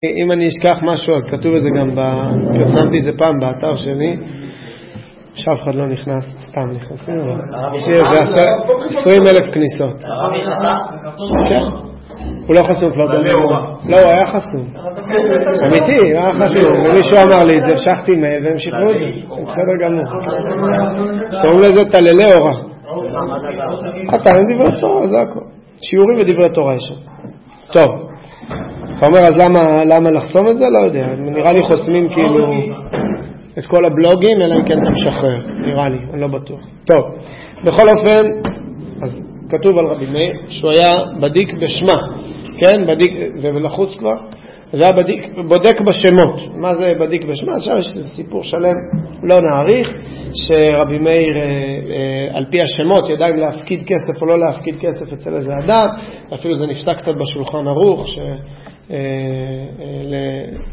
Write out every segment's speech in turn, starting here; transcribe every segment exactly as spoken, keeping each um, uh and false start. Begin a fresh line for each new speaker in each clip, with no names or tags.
אם אני אשכח משהו אז כתוב את זה גם, פרסמתי את זה פעם באתר שלי, שאף אחד לא נכנס, סתם נכנסים, זה עשרים אלף כניסות. כן, הוא לא חסום כבר במיוחד. לא, הוא היה חסום. אמיתי, הוא היה חסום. ומישהו אמר לי את זה, שכתי מהם והם שחררו את זה. בסדר גמור. קוראים לזה תללי אורה. אתה אין דברי תורה, זה הכל. שיעורים ודברי תורה יש. טוב. אתה אומר, אז למה, למה לחסום את זה? לא יודע. נראה לי חוסמים כאילו את כל הבלוגים, אלא אם כן אתה משחרר. נראה לי, אני לא בטוח. טוב. בכל אופן, אז כתוב על רבי מאיר שהוא היה בדיק בשמה. כן, בדיק, זה לחוץ כבר. זה היה בדיק, בודק בשמות. מה זה בדיק בשמה? עכשיו יש איזה סיפור שלם, לא נעריך, שרבי מאיר אה, אה, על פי השמות ידע אם להפקיד כסף או לא להפקיד כסף אצל איזה אדם. אפילו זה נפסק קצת בשולחן ערוך, ש... אה, אה, ל...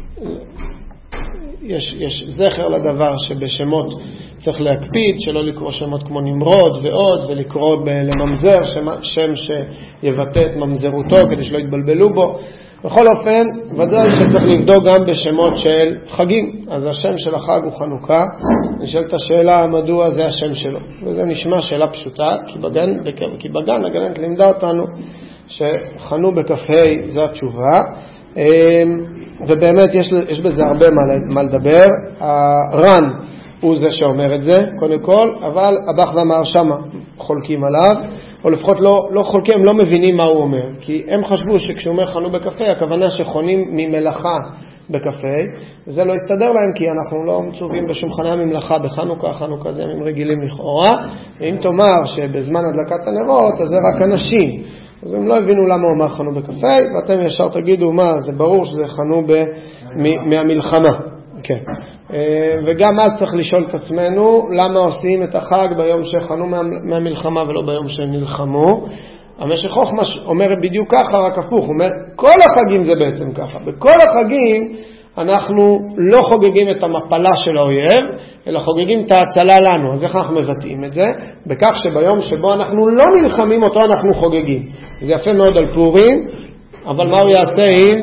יש, יש זכר לדבר שבשמות צריך להקפיד, שלא לקרוא שמות כמו נמרוד ועוד, ולקרוא לממזר, שם, שם שיבטא את ממזרותו כדי שלא יתבלבלו בו. בכל אופן, ודאי שצריך לבדוק גם בשמות של חגים. אז השם של החג הוא חנוכה. נשאלת השאלה מדוע זה השם שלו. וזה נשמע שאלה פשוטה, כי בגן, כי בגן הגננת לימדה אותנו שחנו בכ"ה זו התשובה. ובאמת יש, יש בזה הרבה מה, מה לדבר. הר"ן הוא זה שאומר את זה, קודם כל, אבל הבח והמהרשמה חולקים עליו, או לפחות לא, לא חולקים, הם לא מבינים מה הוא אומר, כי הם חשבו שכשהוא אומר חנו בקפה, הכוונה שחונים ממלאכה בקפה, וזה לא יסתדר להם, כי אנחנו לא מצווים בשום חנה ממלאכה בחנוכה, חנוכה זה ימים רגילים לכאורה, ואם תאמר שבזמן הדלקת הנרות, אז זה רק אנשים, אז הם לא הבינו למה הוא אמר חנו בקפה, ואתם ישר תגידו מה, זה ברור שזה חנו ב, מ, מהמלחמה. כן. וגם אז צריך לשאול את עצמנו למה עושים את החג ביום שחנו מהמלחמה ולא ביום שהם נלחמו. המשך חוכמה אומר בדיוק ככה, רק הפוך, הוא אומר כל החגים זה בעצם ככה, בכל החגים אנחנו לא חוגגים את המפלה של האויב, אלא חוגגים את ההצלה לנו. אז איך אנחנו מבטאים את זה? בכך שביום שבו אנחנו לא נלחמים אותו אנחנו חוגגים. זה יפה מאוד על פורים, אבל מה הוא יעשה עם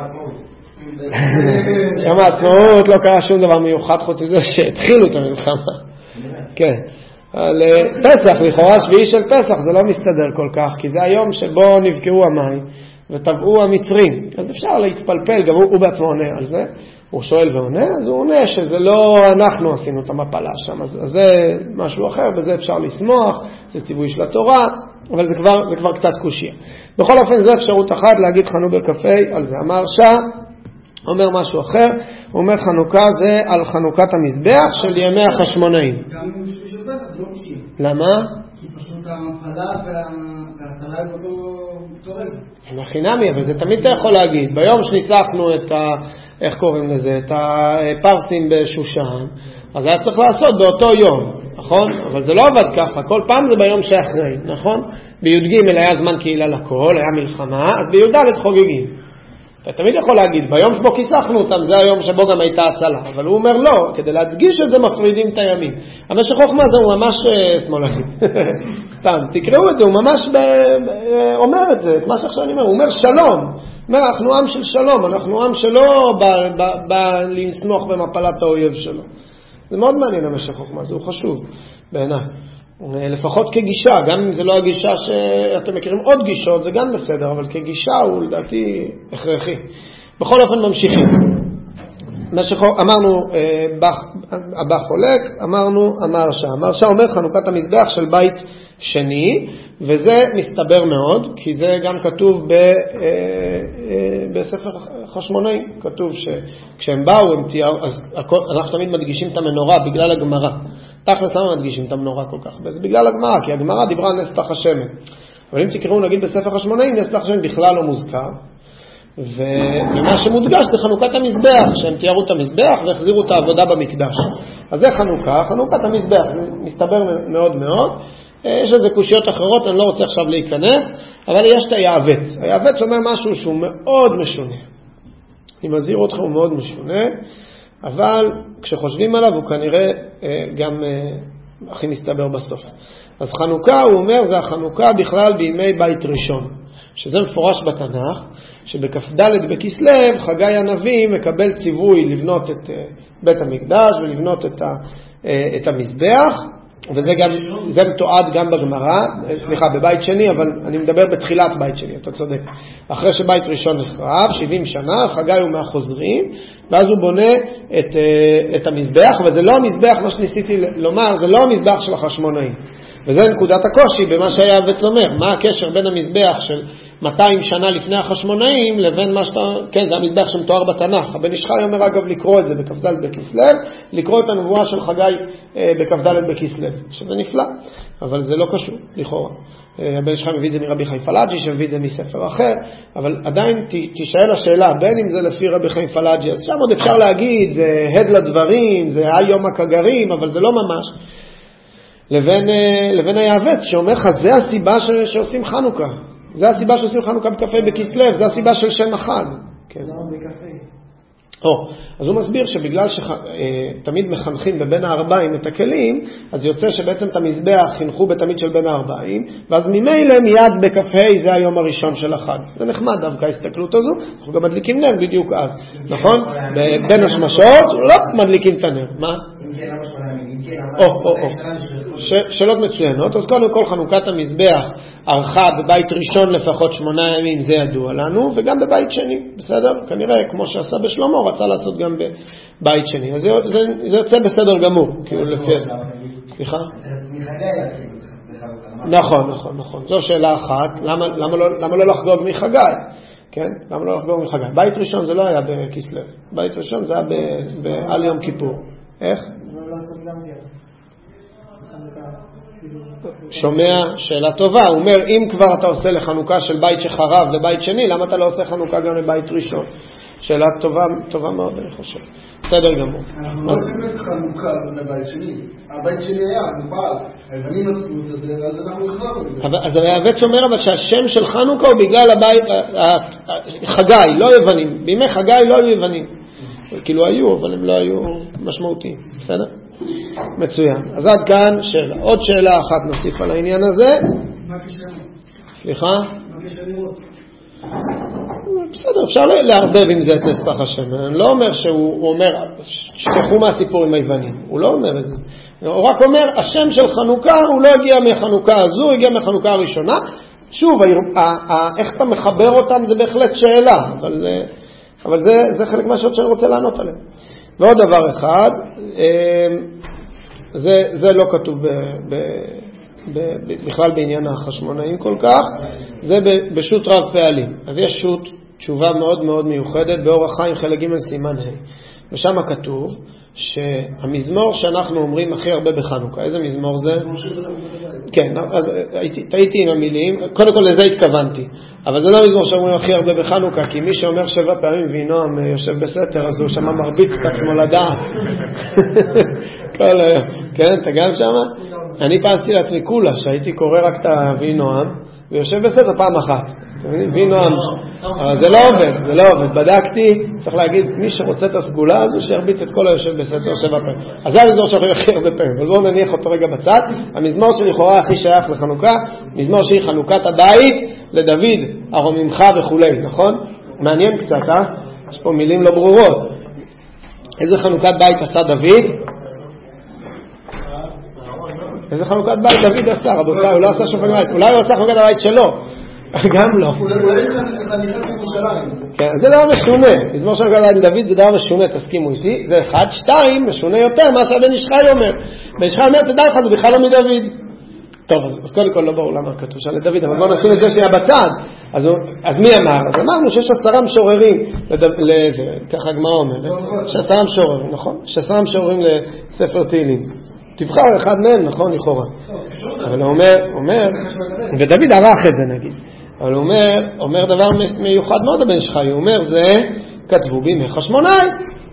יום העצמאות? לא קרה שום דבר מיוחד חוץ מזה שהתחילו את המלחמה. כן. על פסח, לכאורה שביעי של פסח זה לא מסתדר כל כך, כי זה היום שבו נבקעו המים וטבעו המצרים. אז אפשר להתפלפל, גם הוא, הוא בעצמו עונה על זה. הוא שואל ועונה, אז הוא עונה שזה לא אנחנו עשינו את המפלה שם. אז, אז זה משהו אחר, בזה אפשר לשמוח, זה ציווי של התורה, אבל זה כבר, זה כבר קצת קושיה. בכל אופן זו אפשרות אחת להגיד חנו בקפה על זה. אמר שעה אומר משהו אחר, הוא אומר חנוכה זה על חנוכת המזבח של ימי החשמונאים.
גם בשביל שבט, לא קשיים.
למה?
כי פשוט המפלה וההצלה היא באותו תורם.
חינמי, אבל זה תמיד אתה יכול להגיד. ביום שניצחנו את ה... איך קוראים לזה? את הפרסים בשושן, אז היה צריך לעשות באותו יום, נכון? אבל זה לא עבד ככה, כל פעם זה ביום שאחרי, נכון? בי"ג היה זמן קהילה לכל, היה מלחמה, אז בי"ד חוגגים. אתה תמיד יכול להגיד, ביום שבו כיסחנו אותם, זה היום שבו גם הייתה הצלה. אבל הוא אומר לא, כדי להדגיש את זה מפרידים את הימים. המשך חוכמה זה הוא ממש שמאלני. סתם, תקראו את זה, הוא ממש ב... אומר את זה, את מה שעכשיו אני אומר, הוא אומר שלום. הוא אומר, אנחנו עם של שלום, אנחנו עם שלא בא, בא, בא לסמוך במפלת האויב שלו. זה מאוד מעניין המשך חוכמה, זה הוא חשוב בעיניי. לפחות כגישה, גם אם זה לא הגישה שאתם מכירים עוד גישות, זה גם בסדר, אבל כגישה הוא לדעתי הכרחי. בכל אופן ממשיכים. אמרנו, הבא חולק, אמרנו, אמר שעה. אמר שעה אומר חנוכת המזבח של בית שני, וזה מסתבר מאוד, כי זה גם כתוב ב, בספר חשמונאים, כתוב שכשהם באו, הם תיאר, אז אנחנו תמיד מדגישים את המנורה בגלל הגמרא. תכלס למה מדגישים את המנורה כל כך? זה בגלל הגמרא, כי הגמרא דיברה נס פח השמן. אבל אם תקראו נגיד בספר חשמונאים, נס פח השמן בכלל לא מוזכר. ומה שמודגש זה חנוכת המזבח, שהם תיארו את המזבח והחזירו את העבודה במקדש. אז זה חנוכה, חנוכת המזבח, זה מסתבר מאוד מאוד. יש איזה קושיות אחרות, אני לא רוצה עכשיו להיכנס, אבל יש את היעבט. היעבט שאומר משהו שהוא מאוד משונה. אני מזהיר אותך, הוא מאוד משונה, אבל כשחושבים עליו הוא כנראה גם הכי מסתבר בסוף. אז חנוכה, הוא אומר, זה החנוכה בכלל בימי בית ראשון. שזה מפורש בתנ"ך, שבכ"ד בכסלו חגי הנביא מקבל ציווי לבנות את בית המקדש ולבנות את, ה, את המזבח, וזה גם, זה מתועד גם בגמרא, סליחה, בבית שני, אבל אני מדבר בתחילת בית שני, אתה צודק. אחרי שבית ראשון נחרב, שבעים שנה, חגי הוא מהחוזרים, ואז הוא בונה את, את המזבח, וזה לא המזבח, מה שניסיתי לומר, זה לא המזבח של החשמונאים. וזה נקודת הקושי במה שהיה הבץ אומר. מה הקשר בין המזבח של מאתיים שנה לפני החשמונאים לבין מה שאתה... כן, זה המזבח שמתואר בתנ"ך. הבן איש חי אומר אגב לקרוא את זה בכ"ד בכסלו, לקרוא את הנבואה של חגי אה, בכ"ד בכסלו, שזה נפלא, אבל זה לא קשור, לכאורה. אה, הבן איש חי מביא את זה מרבי חיים פלאג'י, שמביא את זה מספר אחר, אבל עדיין ת, תשאל השאלה, בין אם זה לפי רבי חיים פלאג'י, אז שם עוד אפשר להגיד, זה הד לדברים, זה היום הכגרים, אבל זה לא ממש. לבין, לבין היעבץ שאומר לך, זה הסיבה ש, שעושים חנוכה. זה הסיבה שעושים חנוכה בקפה בכסלו, זה הסיבה של שם החג. כן. או, אז הוא מסביר שבגלל שתמיד מחנכים בבין הארבעים את הכלים, אז יוצא שבעצם את המזבח חינכו בתמיד של בין הארבעים, ואז ממילא מיד בקפה זה היום הראשון של החג. זה נחמד דווקא ההסתכלות הזו, אנחנו גם מדליקים נר בדיוק אז, נכון? בין השמשות, לא מדליקים את הנר. מה? או, או, או. שאלות מצוינות. אז קודם כל חנוכת המזבח ערכה בבית ראשון לפחות שמונה ימים, זה ידוע לנו, וגם בבית שני, בסדר? כנראה כמו שעשה בשלמה רצה לעשות גם בבית שני, אז זה, זה, זה יוצא בסדר גמור, כאילו לפי זה. סליחה? נכון, נכון, נכון. זו שאלה אחת, למה, למה, לא, למה לא לחגוג מחגי? כן? למה לא לחגוג מחגי? בית ראשון זה לא היה בכסלו, בית ראשון זה היה בעל יום כיפור. איך? שומע, שאלה טובה. הוא אומר, אם כבר אתה עושה לחנוכה של בית שחרב לבית שני, למה אתה לא עושה חנוכה גם לבית ראשון? שאלה טובה, טובה מאוד, אני חושב. בסדר גמור.
אנחנו לא עושים את חנוכה לבית שני. הבית שני היה, נפעל. אני מצאות את זה, אז אנחנו נחרב את זה.
אז היעבץ אומר אבל שהשם של חנוכה הוא בגלל הבית, חגי, לא יוונים. בימי חגי לא היו יוונים. כאילו היו, אבל הם לא היו משמעותיים. בסדר? מצוין. אז עד כאן שאלה. עוד שאלה אחת נוסיף על העניין הזה.
מה כשלמות?
סליחה?
מה כשלמות?
בסדר, אפשר להרבב עם זה את נספח השם. אני לא אומר שהוא אומר, שכחו מהסיפור עם היוונים. הוא לא אומר את זה. הוא רק אומר, השם של חנוכה הוא לא הגיע מחנוכה הזו, הוא הגיע מחנוכה הראשונה. שוב, איך אתה מחבר אותם זה בהחלט שאלה, אבל, אבל זה, זה חלק מהשאלות שאני רוצה לענות עליהן. ועוד דבר אחד, זה, זה לא כתוב ב, ב, ב, ב, בכלל בעניין החשמונאים כל כך, זה ב, בשו"ת רב פעלים. אז יש שו"ת תשובה מאוד מאוד מיוחדת באורח חיים חלק ג' סימן ה', ושם כתוב שהמזמור שאנחנו אומרים הכי הרבה בחנוכה, איזה מזמור זה? כן, אז הייתי עם המילים, קודם כל לזה התכוונתי, אבל זה לא מזמור שאומרים הכי הרבה בחנוכה, כי מי שאומר שבע פעמים וינועם יושב בסתר, אז הוא שמה מרביץ את עצמו לדעת. כל היום, כן, אתה גם שמה? אני פעסתי לעצמי כולה, שהייתי קורא רק את הוינועם, ויושב בסתר פעם אחת. וינועם, אבל זה לא עובד, זה לא עובד. בדקתי, צריך להגיד, מי שרוצה את הסגולה הזו, שירביץ את כל היושב בסתר שבע פעמים. אז זה המזמור שאומרים הכי הרבה פעמים, אבל בואו נניח אותו רגע בצד. המזמור שלכאורה הכי שייך לחנוכה, מזמור שהיא חנוכת הבית לדוד, הרוממך וכולי, נכון? מעניין קצת, אה? יש פה מילים לא ברורות. איזה חנוכת בית עשה דוד? איזה חנוכת בית דוד עשה? רבותיי, הוא לא עשה שום חנוכת בית, אולי הוא עשה חנוכת הבית שלו. גם לא. כן, זה דבר משונה. מזמור של דוד זה דבר משונה, תסכימו איתי. זה אחד, שתיים, משונה יותר מה שהבן איש חי אומר. בן איש חי אומר, תדע לך, זה בכלל לא מדוד. טוב, אז קודם כל לא ברור למה כתוב שם לדוד, אבל בואו נשים את זה שנייה בצד. אז מי אמר? אז אמרנו שיש עשרה משוררים, ככה הגמרא אומרת, יש עשרה משוררים, נכון? יש עשרה משוררים לספר תהילים. תבחר אחד מהם, נכון, לכאורה. אבל הוא אומר, אומר, ודוד ערך את זה נגיד, אבל הוא אומר, אומר דבר מיוחד מאוד הבן שלך, הוא אומר, זה כתבו בימי חשמונאים.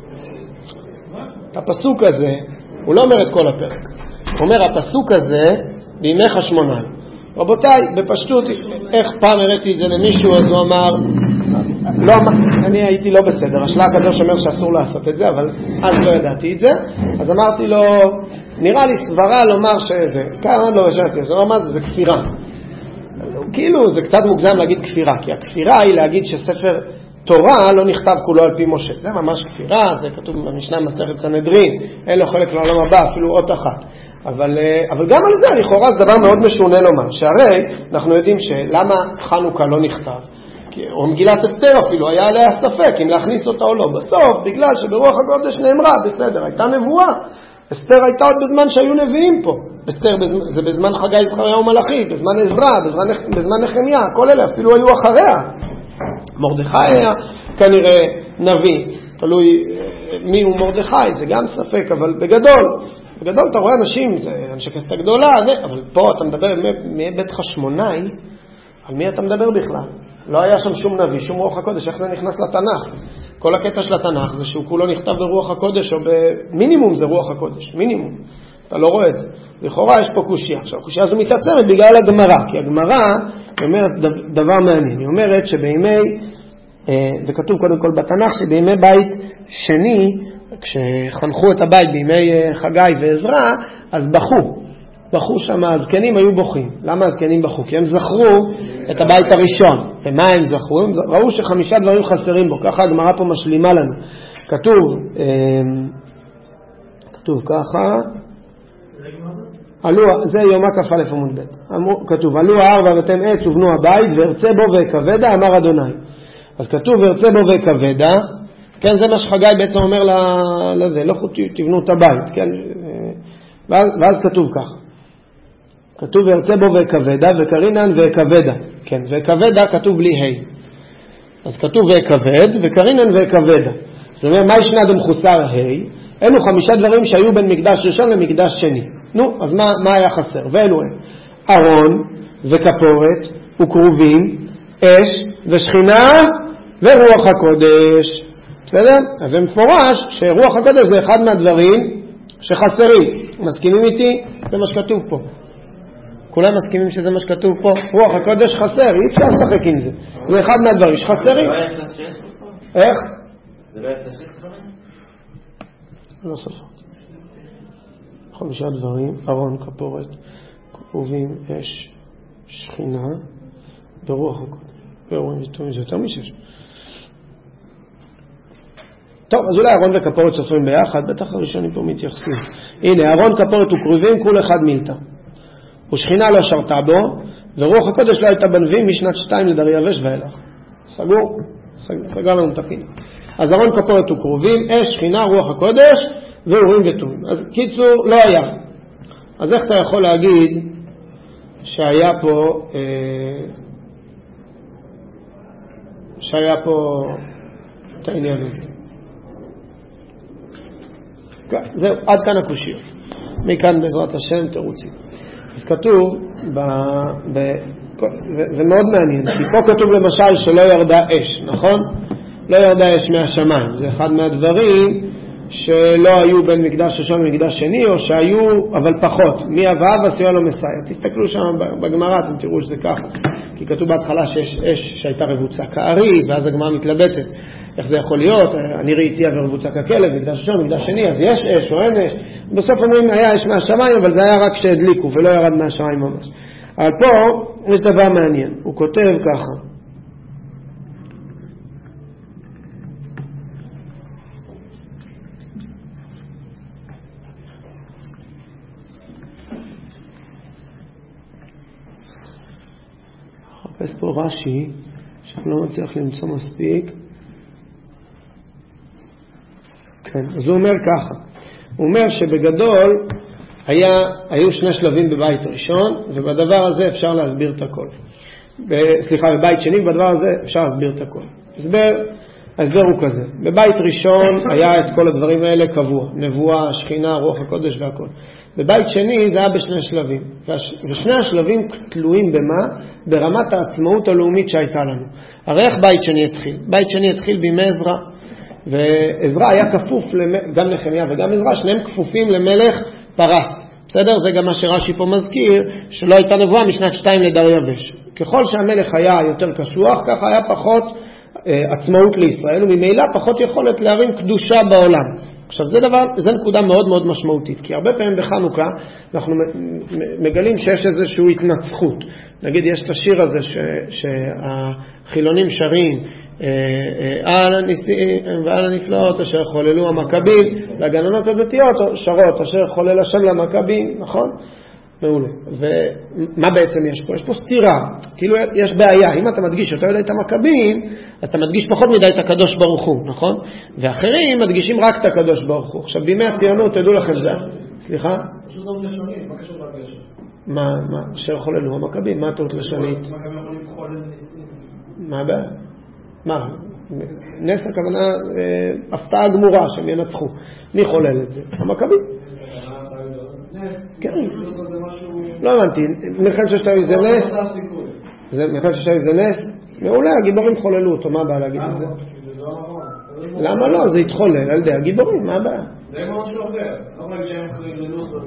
הפסוק הזה, הוא לא אומר את כל הפרק, הוא אומר, הפסוק הזה בימי חשמונאים. רבותיי, בפשטות, איך פעם הראיתי את זה למישהו, אז הוא אמר, לא, אני הייתי לא בסדר, השלה הקדוש אומר שאסור לעשות את זה, אבל אז לא ידעתי את זה, אז אמרתי לו, נראה לי סברה לומר שזה, כמה לא רשמתי, אז הוא אמר, זה כפירה. כאילו זה קצת מוגזם להגיד כפירה, כי הכפירה היא להגיד שספר תורה לא נכתב כולו על פי משה. זה ממש כפירה, זה כתוב במשנה מסכת סנהדרין, אין לו חלק לעולם הבא, אפילו אות אחת. אבל, אבל גם על זה, לכאורה זה דבר מאוד משונה לומר, שהרי אנחנו יודעים שלמה חנוכה לא נכתב, או מגילת אסתר אפילו, היה עליה ספק אם להכניס אותה או לא. בסוף, בגלל שברוח הקודש נאמרה, בסדר, הייתה נבואה. אסתר הייתה עוד בזמן שהיו נביאים פה. אסתר זה בזמן חגי זכריה ומלאכי, בזמן עזרא, בזמן, בזמן נחמיה, כל אלה אפילו היו אחריה. מרדכי היה כנראה נביא, תלוי מי הוא מרדכי, זה גם ספק, אבל בגדול, בגדול אתה רואה אנשים, זה אנשי כסתה גדולה, אבל פה אתה מדבר מבית חשמונאי, על מי אתה מדבר בכלל? לא היה שם שום נביא, שום רוח הקודש, איך זה נכנס לתנ"ך? כל הקטע של התנ"ך זה שהוא כולו נכתב ברוח הקודש, או במינימום זה רוח הקודש, מינימום. אתה לא רואה את זה. לכאורה יש פה קושיה. עכשיו, הקושיה הזו מתעצמת בגלל הגמרא, כי הגמרא אומרת דבר מעניין. היא אומרת שבימי, זה כתוב קודם כל בתנ"ך, שבימי בית שני, כשחנכו את הבית בימי חגי ועזרא, אז בכו. בכו שם, הזקנים היו בוכים. למה הזקנים בכו? כי הם זכרו את הבית הראשון. ומה הם זכרו? הם ראו שחמישה דברים חסרים בו. ככה הגמרא פה משלימה לנו. כתוב, כתוב ככה, עלו, זה יומא כ"א עמוד ב', כתוב, עלו ההר והבאתם עץ ובנו הבית וארצה בו ואכבדה, אמר אדוני. אז כתוב וארצה בו ואכבדה, כן, זה מה שחגי בעצם אומר לזה, לא תבנו את הבית, כן, ואז, ואז כתוב ככה, כתוב וארצה בו ואכבדה וקרינן ואכבדה, כן, ואכבדה כתוב בלי ה', אז כתוב ואכבד וקרינן ואכבדה. זאת אומרת, מה ישנה דמחוסר ה'? אלו חמישה דברים שהיו בין מקדש ראשון למקדש שני. נו, אז מה, מה היה חסר? ואלו הם ארון וכפורת וכרובים, אש ושכינה ורוח הקודש. בסדר? אז זה מפורש שרוח הקודש זה אחד מהדברים שחסרים. מסכימים איתי? זה מה שכתוב פה. כולם מסכימים שזה מה שכתוב פה? רוח הקודש חסר, אי אפשר לשחק עם זה. זה אחד מהדברים שחסרים. איך?
זה לא יפה שיש כתובים?
לא ספק. חמישה דברים, ארון, כפורת, כרובים, אש, שכינה, ורוח הקודש. ואורים וטובים, זה יותר משש. טוב, אז אולי ארון וכפורת סופרים ביחד, בטח הראשונים פה מתייחסים. הנה, ארון, כפורת וכרובים, כל אחד מאיתה. ושכינה לא שרתה בו, ורוח הקודש לא הייתה בנביאים משנת שתיים לדריווש ואילך. סגור? סגר לנו את הפינה. אז ארון, כפורת וכרובים, אש, שכינה, רוח הקודש, ואורים וטובים. אז קיצור, לא היה. אז איך אתה יכול להגיד שהיה פה אה, שהיה פה את העניין הזה? זהו, עד כאן הקושיות. מכאן בעזרת השם תירוצים. אז כתוב, ב, ב, זה, זה מאוד מעניין, כי פה כתוב למשל שלא ירדה אש, נכון? לא ירדה אש מהשמיים. זה אחד מהדברים שלא היו בין מקדש ראשון ומקדש שני, או שהיו אבל פחות. מי אבאב עשויה לו מסייע. תסתכלו שם בגמרא, אתם תראו שזה ככה. כי כתוב בהתחלה שיש אש שהייתה רבוצה כארי, ואז הגמרא מתלבטת. איך זה יכול להיות? אני ראיתי ורבוצה ככלב, מקדש ראשון, מקדש שני, אז יש אש או אין אש. בסוף אומרים היה אש מהשמיים, אבל זה היה רק שהדליקו ולא ירד מהשמיים ממש. אבל פה יש דבר מעניין. הוא כותב ככה. חפש פה רש"י, שאני לא מצליח למצוא מספיק. כן, אז הוא אומר ככה. הוא אומר שבגדול היה, היו שני שלבים בבית ראשון, ובדבר הזה אפשר להסביר את הכל. ב, סליחה, בבית שני, בדבר הזה אפשר להסביר את הכל. הסבר, ההסבר הוא כזה. בבית ראשון היה את כל הדברים האלה קבוע. נבואה, שכינה, רוח הקודש והכל. בבית שני זה היה בשני שלבים. ושני השלבים תלויים במה? ברמת העצמאות הלאומית שהייתה לנו. הרי איך בית שני התחיל? בית שני התחיל בימי עזרא. ועזרא היה כפוף, גם נחמיה וגם עזרא, שניהם כפופים למלך פרס. בסדר? זה גם מה שרש"י פה מזכיר, שלא הייתה נבואה משנת שתיים לדריווש. ככל שהמלך היה יותר קשוח, ככה היה פחות עצמאות לישראל, וממילא פחות יכולת להרים קדושה בעולם. עכשיו זה דבר, זה נקודה מאוד מאוד משמעותית, כי הרבה פעמים בחנוכה אנחנו מגלים שיש איזושהי התנצחות. נגיד יש את השיר הזה ש, שהחילונים שרים על הניסים ועל הנפלאות אשר חוללו המכבים, והגננות הדתיות שרות אשר חולל השם למכבים, נכון? מעולה. ומה בעצם יש פה? יש פה סתירה, כאילו יש בעיה. אם אתה מדגיש יותר מדי את המכבים, אז אתה מדגיש פחות מדי את הקדוש ברוך הוא, נכון? ואחרים מדגישים רק את הקדוש ברוך הוא. עכשיו בימי הציונות, תדעו לכם זה. סליחה?
פשוט טעות לשונית, מה קשור רק לשון?
מה, מה? אשר חוללו המכבים, מה טעות לשונית?
מכבים יכולים לחולל ניסים.
מה הבעיה? מה? נס הכוונה הפתעה גמורה שהם ינצחו. מי חולל את זה? המכבים. כן. לא הבנתי, מלחמת ששת הימים זה נס? מלחמת ששת הימים זה נס? מעולה, הגיבורים חוללו אותו, מה הבעיה להגיד את זה? למה לא? זה יתחולל על ידי הגיבורים, מה הבעיה?
זה משהו אחר, לא רואה שהם חיללו אותו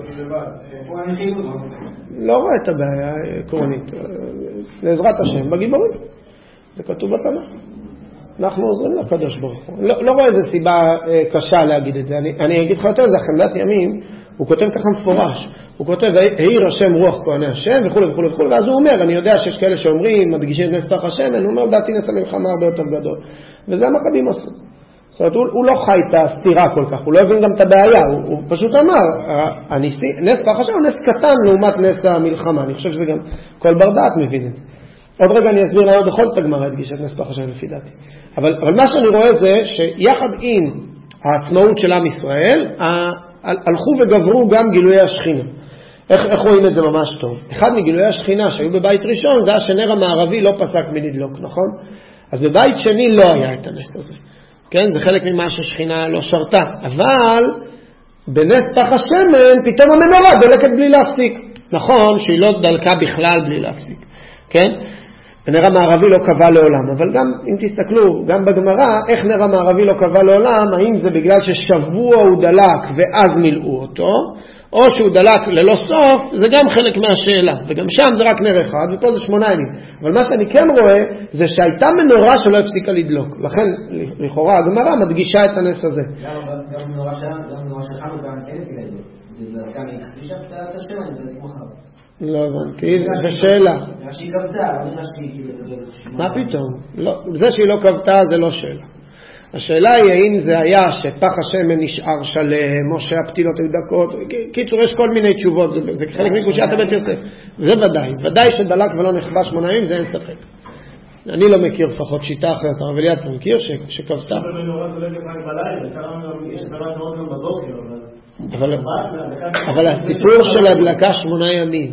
לבד.
לא רואה את הבעיה עקרונית, לעזרת השם בגיבורים, זה כתוב בתנ"ך. אנחנו עוזרים לקדוש ברוך הוא. לא, לא רואה איזה סיבה קשה להגיד את זה. אני, אני אגיד לך יותר, זה חמדת ימים, הוא כותב ככה מפורש. הוא כותב, העיר השם רוח כהני השם, וכו' וכו' וכו', ואז הוא אומר, אני יודע שיש כאלה שאומרים, מדגישים את נס פח השמן, הוא אומר, דעתי נס המלחמה הרבה יותר גדול. וזה המכבים עושים. זאת אומרת, הוא, הוא לא חי את הסתירה כל כך, הוא לא הבין גם את הבעיה, הוא, הוא פשוט אמר, הניסי, נס פח השמן הוא נס קטן לעומת נס המלחמה. אני חושב שזה גם כל בר דעת מבין את זה. עוד רגע אני אסביר למה בכל זאת הגמרא הדגישה את נס פח השמן לפי דעתי. אבל, אבל מה שאני רואה זה שיחד עם העצמאות של עם ישראל, הלכו וגברו גם גילויי השכינה. איך, איך רואים את זה ממש טוב? אחד מגילויי השכינה שהיו בבית ראשון זה השנר המערבי לא פסק מנדלוק, נכון? אז בבית שני לא היה את הנס הזה. כן, זה חלק ממה שהשכינה לא שרתה. אבל בנס פח השמן פתאום המנורה דולקת בלי להפסיק. נכון שהיא לא דלקה בכלל בלי להפסיק. כן? הנר המערבי לא קבע לעולם, אבל גם אם תסתכלו, גם בגמרא, איך נר המערבי לא קבע לעולם, האם זה בגלל ששבוע הוא דלק ואז מילאו אותו, או שהוא דלק ללא סוף, זה גם חלק מהשאלה, וגם שם זה רק נר אחד, ופה זה שמונה ימים. אבל מה שאני כן רואה, זה שהייתה מנורה שלא הפסיקה לדלוק, לכן לכאורה הגמרא מדגישה את הנס הזה.
גם מנורה שם, גם מנורה של חנוכה, אין הפסיקה לדלוק. זה דלקה מהקדישה את השם, זה מחר.
לא הבנתי, זה שאלה.
שהיא קבתה, לא שהיא...
מה פתאום? זה שהיא לא קבתה זה לא שאלה. השאלה היא האם זה היה שפח השמן נשאר שלם, או שהפתילות היו דקות. קיצור, יש כל מיני תשובות, זה חלק מקושיית הבית יוסף. זה ודאי, ודאי שדלק ולא נחבא שמונה ימים, זה אין ספק. אני לא מכיר לפחות שיטה אחרת, אבל ליד אתה מכיר שקבתה. אבל, אבל הסיפור של הדלקה שמונה ימים.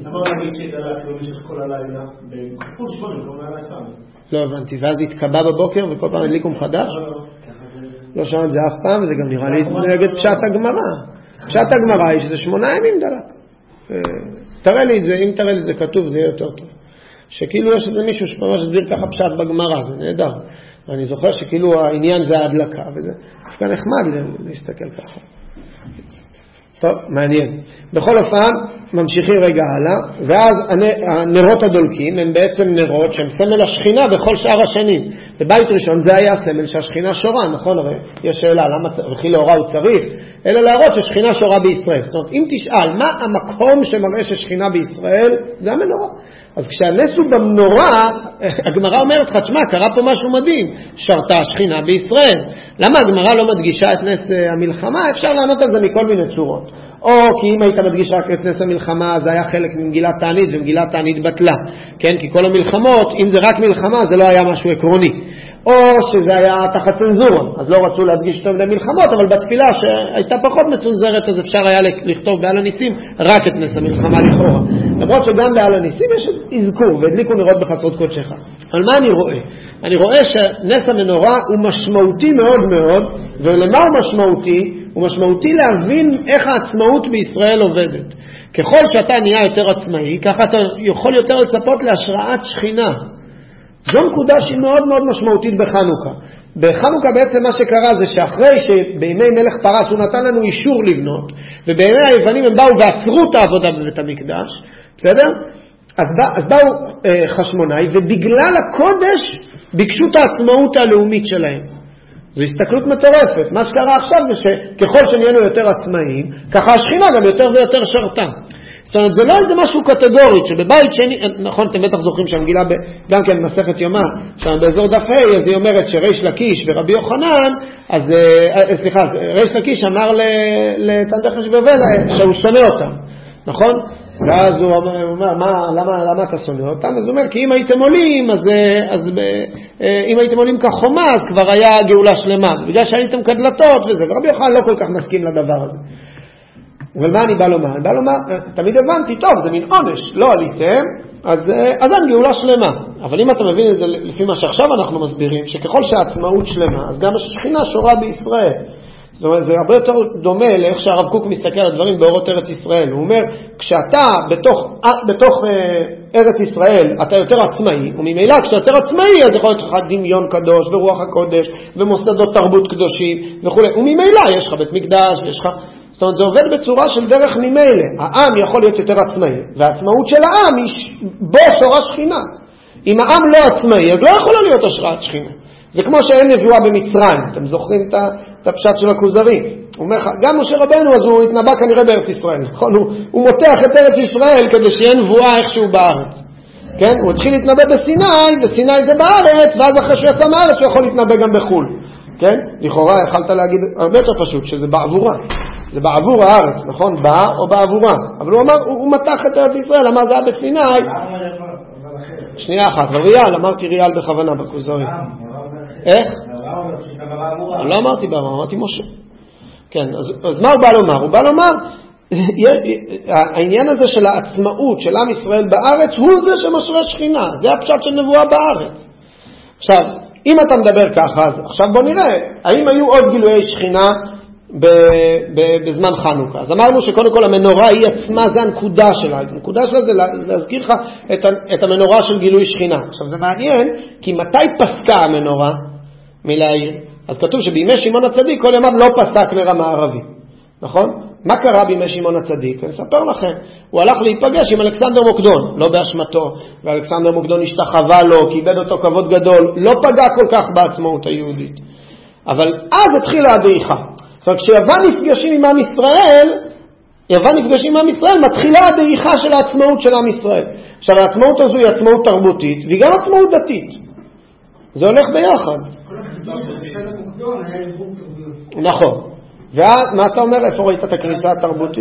לא הבנתי, ואז התקבע בבוקר וכל פעם הדליקו מחדש? לא שם את זה אף פעם, וזה גם נראה לי נגד פשט הגמרא. פשט הגמרא היא שזה שמונה ימים דלק. תראה לי את זה, אם תראה לי את זה כתוב זה יהיה יותר טוב. שכאילו יש איזה מישהו שממש הסביר ככה פשט בגמרא, זה נהדר. ואני זוכר שכאילו העניין זה ההדלקה, וזה דווקא נחמד להסתכל ככה. טוב, מעניין. בכל אופן, ממשיכים רגע הלאה, ואז הנרות הדולקים הם בעצם נרות שהם סמל השכינה בכל שאר השנים. בבית ראשון זה היה סמל שהשכינה שורה, נכון? הרי יש שאלה, למה וכי לאורה הוא צריך? אלא להראות ששכינה שורה בישראל. זאת אומרת, אם תשאל, מה המקום שמראה ששכינה בישראל? זה המנורה. אז כשהנס הוא במנורה, הגמרא אומרת לך, תשמע, קרה פה משהו מדהים, שרתה השכינה בישראל. למה הגמרא לא מדגישה את נס המלחמה? אפשר לענות על זה מכל מיני צורות. או כי אם היית מדגיש רק את נס המלחמה, זה היה חלק ממגילת תענית, ומגילת תענית בטלה. כן? כי כל המלחמות, אם זה רק מלחמה, זה לא היה משהו עקרוני. או שזה היה תחת צנזורה, אז לא רצו להדגיש אותו מדי מלחמות, אבל בתפילה שהייתה פחות מצונזרת, אז אפשר היה לכתוב בעל הניסים רק את נס המלחמה לכאורה. למרות שגם בעל הניסים יש אזכור, והדליקו נרות בחצרות קודשך. אבל מה אני רואה? אני רואה שנס המנורה הוא משמעותי מאוד מאוד, ולמה הוא משמעותי? הוא משמעותי להבין איך העצמאות בישראל עובדת. ככל שאתה נהיה יותר עצמאי, ככה אתה יכול יותר לצפות להשראת שכינה. זו נקודה שהיא מאוד מאוד משמעותית בחנוכה. בחנוכה בעצם מה שקרה זה שאחרי שבימי מלך פרס הוא נתן לנו אישור לבנות, ובימי היוונים הם באו ועצרו את העבודה בבית המקדש, בסדר? אז, בא, אז באו אה, חשמונאי, ובגלל הקודש ביקשו את העצמאות הלאומית שלהם. זו הסתכלות מטורפת. מה שקרה עכשיו זה שככל שנהיינו יותר עצמאיים, ככה השכינה גם יותר ויותר שרתה. זאת אומרת, זה לא איזה משהו קטגורית, שבבית שני, נכון, אתם בטח זוכרים שהמגילה גם כן מסכת יומא, שם באזור דף ה', אז היא אומרת שריש לקיש ורבי יוחנן, אז, סליחה, ריש לקיש אמר לתלמידי חכמים בבבל שהוא שונא אותם, נכון? ואז הוא אומר, מה, למה, למה אתה שונא אותם? אז הוא אומר, כי אם הייתם עולים, אז, אז אם הייתם עולים כחומה, אז כבר היה גאולה שלמה, בגלל שהייתם כדלתות וזה, ורבי יוחנן לא כל כך מסכים לדבר הזה. אבל מה אני בא לומר? אני בא לומר, תמיד הבנתי, טוב, זה מין עונש, לא עליתם, אז, אז אין גאולה שלמה. אבל אם אתה מבין את זה לפי מה שעכשיו אנחנו מסבירים, שככל שהעצמאות שלמה, אז גם השכינה שורה בישראל. זאת אומרת, זה הרבה יותר דומה לאיך שהרב קוק מסתכל על הדברים באורות ארץ ישראל. הוא אומר, כשאתה בתוך, בתוך אה, ארץ ישראל, אתה יותר עצמאי, וממילא כשאתה יותר עצמאי, אז יכול להיות לך דמיון קדוש, ורוח הקודש, ומוסדות תרבות קדושים, וכו'. וממילא יש לך בית מקדש, ויש לך... זאת אומרת, זה עובד בצורה של דרך ממילא. העם יכול להיות יותר עצמאי, והעצמאות של העם היא בו שורה שכינה. אם העם לא עצמאי, אז לא יכולה להיות השראת שכינה. זה כמו שאין נבואה במצרים. אתם זוכרים את הפשט של הכוזרי? הוא אומר לך, גם משה רבנו, אז הוא התנבא כנראה בארץ ישראל. נכון? הוא, הוא מותח את ארץ ישראל כדי שיהיה נבואה איכשהו בארץ. כן? הוא התחיל להתנבא בסיני, וסיני זה בארץ, ואז אחרי שהוא יצא מארץ הוא יכול להתנבא גם בחול. כן? לכאורה יכלת להגיד הרבה יותר פשוט, שזה בעבורה. זה בעבור הארץ, נכון? בא או בעבורה. אבל הוא אמר, הוא, הוא מתח את ארץ ישראל, אמר זה היה בסיני. שנייה אחת, אבל ריאל, אמרתי ריאל בכוונה בכוזרי. איך? לא אמרתי בעבורה, אמרתי משה. כן, אז, אז מה הוא בא לומר? הוא בא לומר, העניין הזה של העצמאות של עם ישראל בארץ, הוא זה שמשרה שכינה. זה הפשט של נבואה בארץ. עכשיו, אם אתה מדבר ככה, אז עכשיו בוא נראה, האם היו עוד גילויי שכינה בזמן חנוכה? אז אמרנו שקודם כל המנורה היא עצמה, זה הנקודה שלה. הנקודה שלה זה להזכיר לך את המנורה של גילוי שכינה. עכשיו זה מעניין, כי מתי פסקה המנורה מלהעיר? אז כתוב שבימי שמעון הצדיק כל ימיו לא פסק נר המערבי, נכון? מה קרה בימי שמעון הצדיק? אני אספר לכם. הוא הלך להיפגש עם אלכסנדר מוקדון, לא באשמתו, ואלכסנדר מוקדון השתחווה לו, כיבד אותו כבוד גדול, לא פגע כל כך בעצמאות היהודית. אבל אז התחילה הדעיכה. זאת אומרת, כשיוון נפגשים עם עם ישראל, יוון נפגשים עם עם ישראל, מתחילה הדעיכה של העצמאות של עם ישראל. עכשיו, העצמאות הזו היא עצמאות תרבותית, והיא גם עצמאות דתית. זה הולך ביחד. נכון. ומה אתה אומר? איפה ראית את הקריסה התרבותית?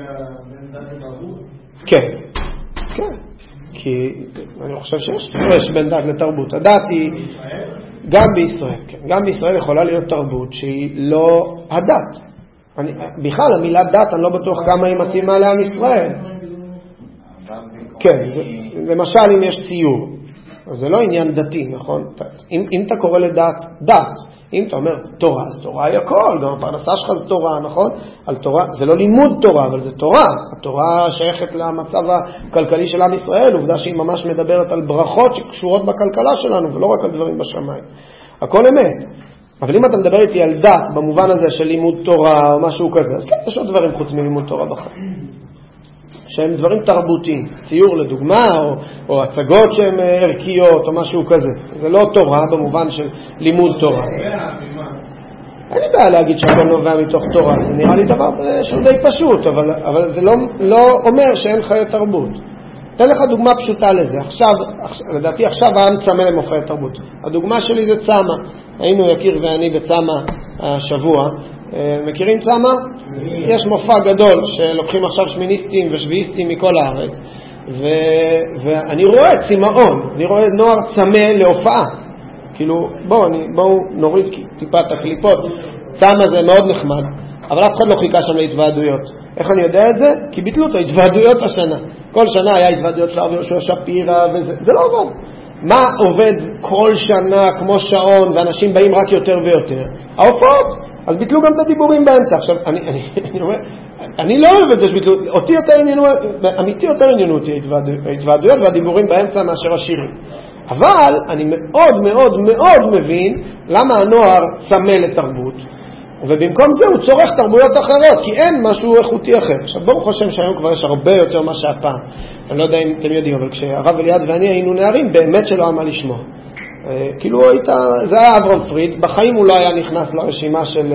כן. כן. כי אני חושב שיש פרש בין דת לתרבות. הדת היא גם בישראל, כן. גם בישראל יכולה להיות תרבות שהיא לא הדת. אני, בכלל, המילה דת, אני לא בטוח כמה היא מתאימה לעם ישראל. כן, זה, למשל אם יש ציור, אז זה לא עניין דתי, נכון? אם, אם אתה קורא לדת, דת. אם אתה אומר תורה, אז תורה היא הכל, גם הפרנסה שלך זה תורה, נכון? על תורה, זה לא לימוד תורה, אבל זה תורה. התורה שייכת למצב הכלכלי של עם ישראל, עובדה שהיא ממש מדברת על ברכות שקשורות בכלכלה שלנו, ולא רק על דברים בשמיים. הכל אמת. אבל אם אתה מדבר איתי על דת, במובן הזה של לימוד תורה או משהו כזה, אז כן, יש עוד דברים חוץ מלימוד תורה בחיים. שהם דברים תרבותיים, ציור לדוגמה, או, או הצגות שהן ערכיות, או משהו כזה. זה לא תורה במובן של לימוד תורה. אין לי בעיה להגיד שהכל נובע מתוך תורה, זה נראה לי דבר שהוא די פשוט, אבל, אבל זה לא, לא אומר שאין חיי תרבות. אתן לך דוגמה פשוטה לזה. עכשיו, לדעתי עכשיו העם צמא למופעי תרבות. הדוגמה שלי זה צמה. היינו יקיר ואני בצמה השבוע. מכירים צמה? יש מופע גדול שלוקחים עכשיו שמיניסטים ושביעיסטים מכל הארץ, ו... ואני רואה צימאון, אני רואה נוער צמא להופעה. כאילו בואו בוא, נוריד טיפה את הקליפות. צמה זה מאוד נחמד, אבל אף אחד לא חיכה שם להתוועדויות. איך אני יודע את זה? כי ביטלו את ההתוועדויות השנה. כל שנה היה התוועדויות של הרב יהושע שפירא, וזה זה לא עובד. מה עובד כל שנה כמו שעון ואנשים באים רק יותר ויותר? ההופעות. אז ביטלו גם את הדיבורים באמצע. עכשיו, אני, אני, אני אומר, אני לא אוהב את זה שביטלו, אותי יותר עניינו, אמיתי יותר עניינו אותי ההתוועדויות והדיבורים באמצע מאשר השירים. אבל אני מאוד מאוד מאוד מבין למה הנוער צמא לתרבות, ובמקום זה הוא צורך תרבויות אחרות, כי אין משהו איכותי אחר. עכשיו, ברוך השם שהיום כבר יש הרבה יותר מה שהפעם. אני לא יודע אם אתם יודעים, אבל כשהרב אליעד ואני היינו נערים, באמת שלא היה מה לשמוע. כאילו היית, זה היה אברהם פריד, בחיים הוא לא היה נכנס לרשימה של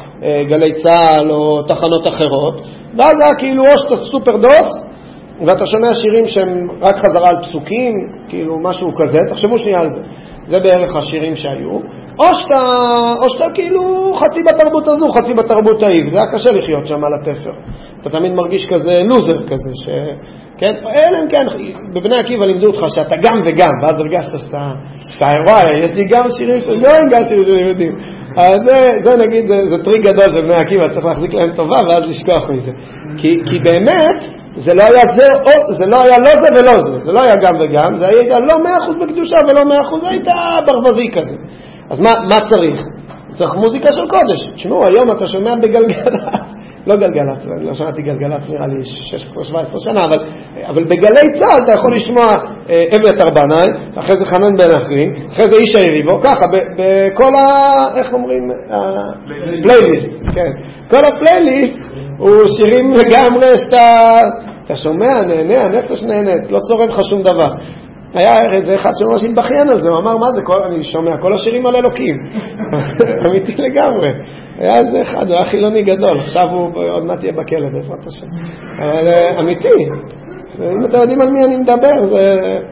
גלי צהל או תחנות אחרות, ואז היה כאילו או שאתה סופר דוס, ואתה שומע שירים שהם רק חזרה על פסוקים, כאילו משהו כזה, תחשבו שנייה על זה. זה בערך השירים שהיו. או שאתה, או שאתה כאילו חצי בתרבות הזו, חצי בתרבות ההיא. זה היה קשה לחיות שם על התפר. אתה תמיד מרגיש כזה לוזר כזה, ש... כן? אלה הם כן, בבני עקיבא לימדו אותך שאתה גם וגם, ואז הרגשת שאתה, שאתה וואי, יש לי גם שירים של גם, גם שירים של יהודים. אז זה, זה נגיד, זה, זה טריק גדול של בני עקיבא, צריך להחזיק להם טובה ואז לשכוח מזה. כי, כי באמת, זה לא היה זה, או, זה לא היה לא זה ולא זה, זה לא היה גם וגם, זה היה לא מאה אחוז בקדושה ולא מאה אחוז, זה הייתה ברווזי כזה. אז מה, מה צריך? צריך מוזיקה של קודש. תשמעו, היום אתה שומע בגלגלת, לא גלגלת, לא שמעתי גלגלת, נראה לי שש עשרה שבע עשרה שנה, אבל, אבל בגלי צהל אתה יכול לשמוע אביתר בנאי, אחרי זה חנן בן אחרי, אחרי זה איש היריבו, ככה, בכל ה... איך אומרים? הפלייליסט, כן. כל הפלייליסט הוא שירים לגמרי שאתה... אתה שומע, נהנה, הנפש נהנית, לא צורם לך שום דבר. היה איזה אחד שממש התבכיין על זה, הוא אמר, מה זה, כל, אני שומע, כל השירים על אלוקים. אמיתי לגמרי. היה איזה אחד, הוא היה חילוני גדול, עכשיו הוא עוד מעט יהיה בכלא, בעזרת השם. אבל אמיתי, אם אתם יודעים על מי אני מדבר, זה,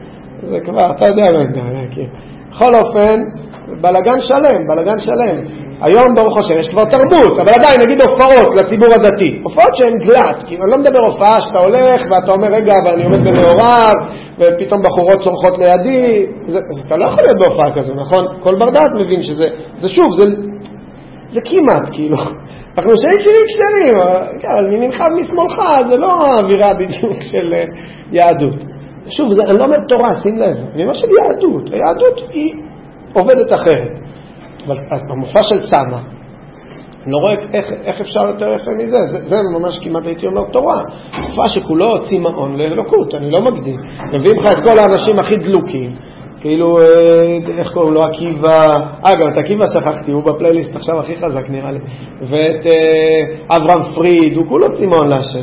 זה כבר, אתה יודע מה אני מדבר. בכל אופן, בלגן שלם, בלגן שלם. היום ברוך השם יש כבר תרבות, אבל עדיין נגיד הופעות לציבור הדתי, הופעות שהן גלת, כי אני לא מדבר הופעה שאתה הולך ואתה אומר רגע אבל אני עומד במעורב ופתאום בחורות צורכות לידי, זה, אתה לא יכול להיות בהופעה כזו, נכון? כל בר דעת מבין שזה, זה שוב, זה, זה כמעט כאילו, אנחנו שרים שירים קשרים, אבל ממנך ומשמאלך זה לא האווירה בדיוק של יהדות. שוב, זה, אני לא אומר תורה, שים לב, אני אומר של יהדות, היהדות היא עובדת אחרת. אבל אז במופע של צמה, אני לא רואה איך, איך אפשר יותר יפה מזה, זה, זה ממש כמעט הייתי אומר תורה, מופע שכולו צמאון לאלוקות, אני לא מגזים, מביאים לך את כל האנשים הכי דלוקים, כאילו, איך קוראים לו, עקיבא, אגב, את עקיבא שכחתי, הוא בפלייליסט עכשיו הכי חזק נראה לי, ואת אברהם פריד, הוא כולו צמאון להשם,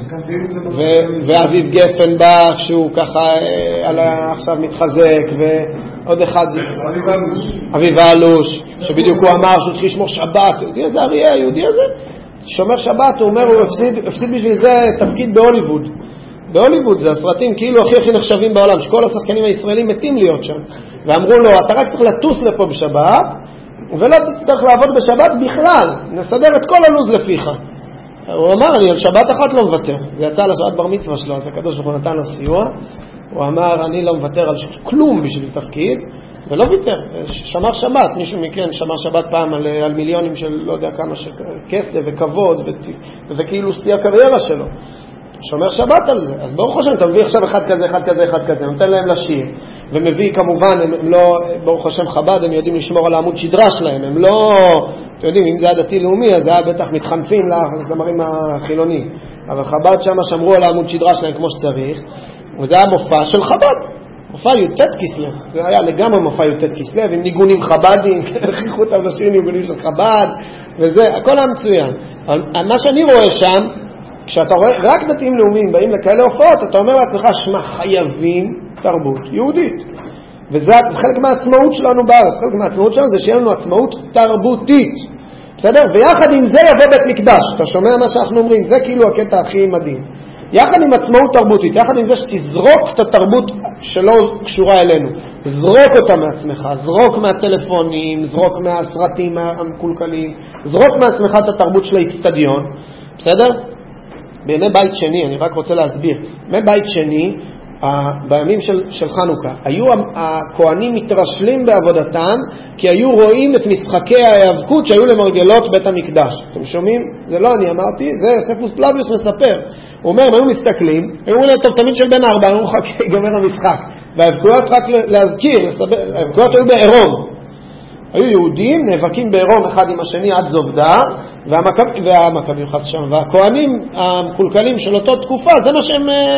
ואביב גפנבך, שהוא ככה עכשיו מתחזק, ועוד אחד, אביב אלוש, שבדיוק הוא אמר שהוא צריך לשמור שבת, יהודי הזה אריה, יהודי הזה, שומר שבת, הוא אומר, הוא הפסיד, הפסיד בשביל זה תפקיד בהוליווד, בהוליווד זה הסרטים כאילו הכי הכי נחשבים בעולם, שכל השחקנים הישראלים מתים להיות שם, ואמרו לו אתה רק צריך לטוס לפה בשבת ולא תצטרך לעבוד בשבת בכלל, נסדר את כל הלוז לפיך. הוא אמר אני על שבת אחת לא מוותר, זה יצא לשעת בר מצווה שלו, אז הקדוש ברוך הוא נתן לו סיוע, הוא אמר אני לא מוותר על כלום בשביל תפקיד, ולא ויתר, שמר שבת, מישהו מכן שמר שבת פעם על, על מיליונים של לא יודע כמה כסף וכבוד, וזה כאילו שיא הקריירה שלו, שומר שבת על זה. אז ברוך השם אתה מביא עכשיו אחד כזה, אחד כזה, אחד כזה, נותן להם לשיר, ומביא כמובן, הם לא, ברוך השם חב"ד, הם יודעים לשמור על העמוד שדרה שלהם, הם לא, אתם יודעים, אם זה היה דתי לאומי, אז זה היה בטח מתחנפים לזמרים החילוני, אבל חב"ד שם שמרו על העמוד שדרה שלהם כמו שצריך, וזה היה מופע של חב"ד, מופע י"ט כסלו, זה היה לגמרי מופע י"ט כסלו, עם ניגונים חב"דים, הכריחו אותם לשיר ניגונים של חב"ד, וזה, הכל היה מצוין. אבל מה שאני רואה שם, כשאתה רואה רק דתיים לאומיים באים לכאלה הופעות, אתה אומר לעצמך, שמה, חייבים תרבות יהודית. וזה חלק מהעצמאות שלנו בארץ, חלק מהעצמאות שלנו זה שיהיה לנו עצמאות תרבותית. בסדר? ויחד עם זה יבוא בית מקדש. אתה שומע מה שאנחנו אומרים? זה כאילו הקטע הכי מדהים. יחד עם עצמאות תרבותית, יחד עם זה שתזרוק את התרבות שלא קשורה אלינו. זרוק אותה מעצמך, זרוק מהטלפונים, זרוק מהסרטים המקולקלים, זרוק מעצמך את התרבות של האצטדיון. בסדר? בימי בית שני, אני רק רוצה להסביר, בימי בית שני, בימים של, של חנוכה, היו הכהנים מתרשלים בעבודתם, כי היו רואים את משחקי ההיאבקות שהיו למרגלות בית המקדש. אתם שומעים? זה לא אני אמרתי, זה יוספוס פלביוס מספר. הוא אומר, הם היו מסתכלים, הם אומרים להם, תמיד של בן ארבע, הם חכה, ייגמר המשחק. וההיאבקויות רק להזכיר, ההיאבקויות היו בעירום. היו יהודים נאבקים בעירום אחד עם השני עד זובדה, והמכבים חס שם, והכהנים המקולקלים של אותו תקופה, זה מה שהם,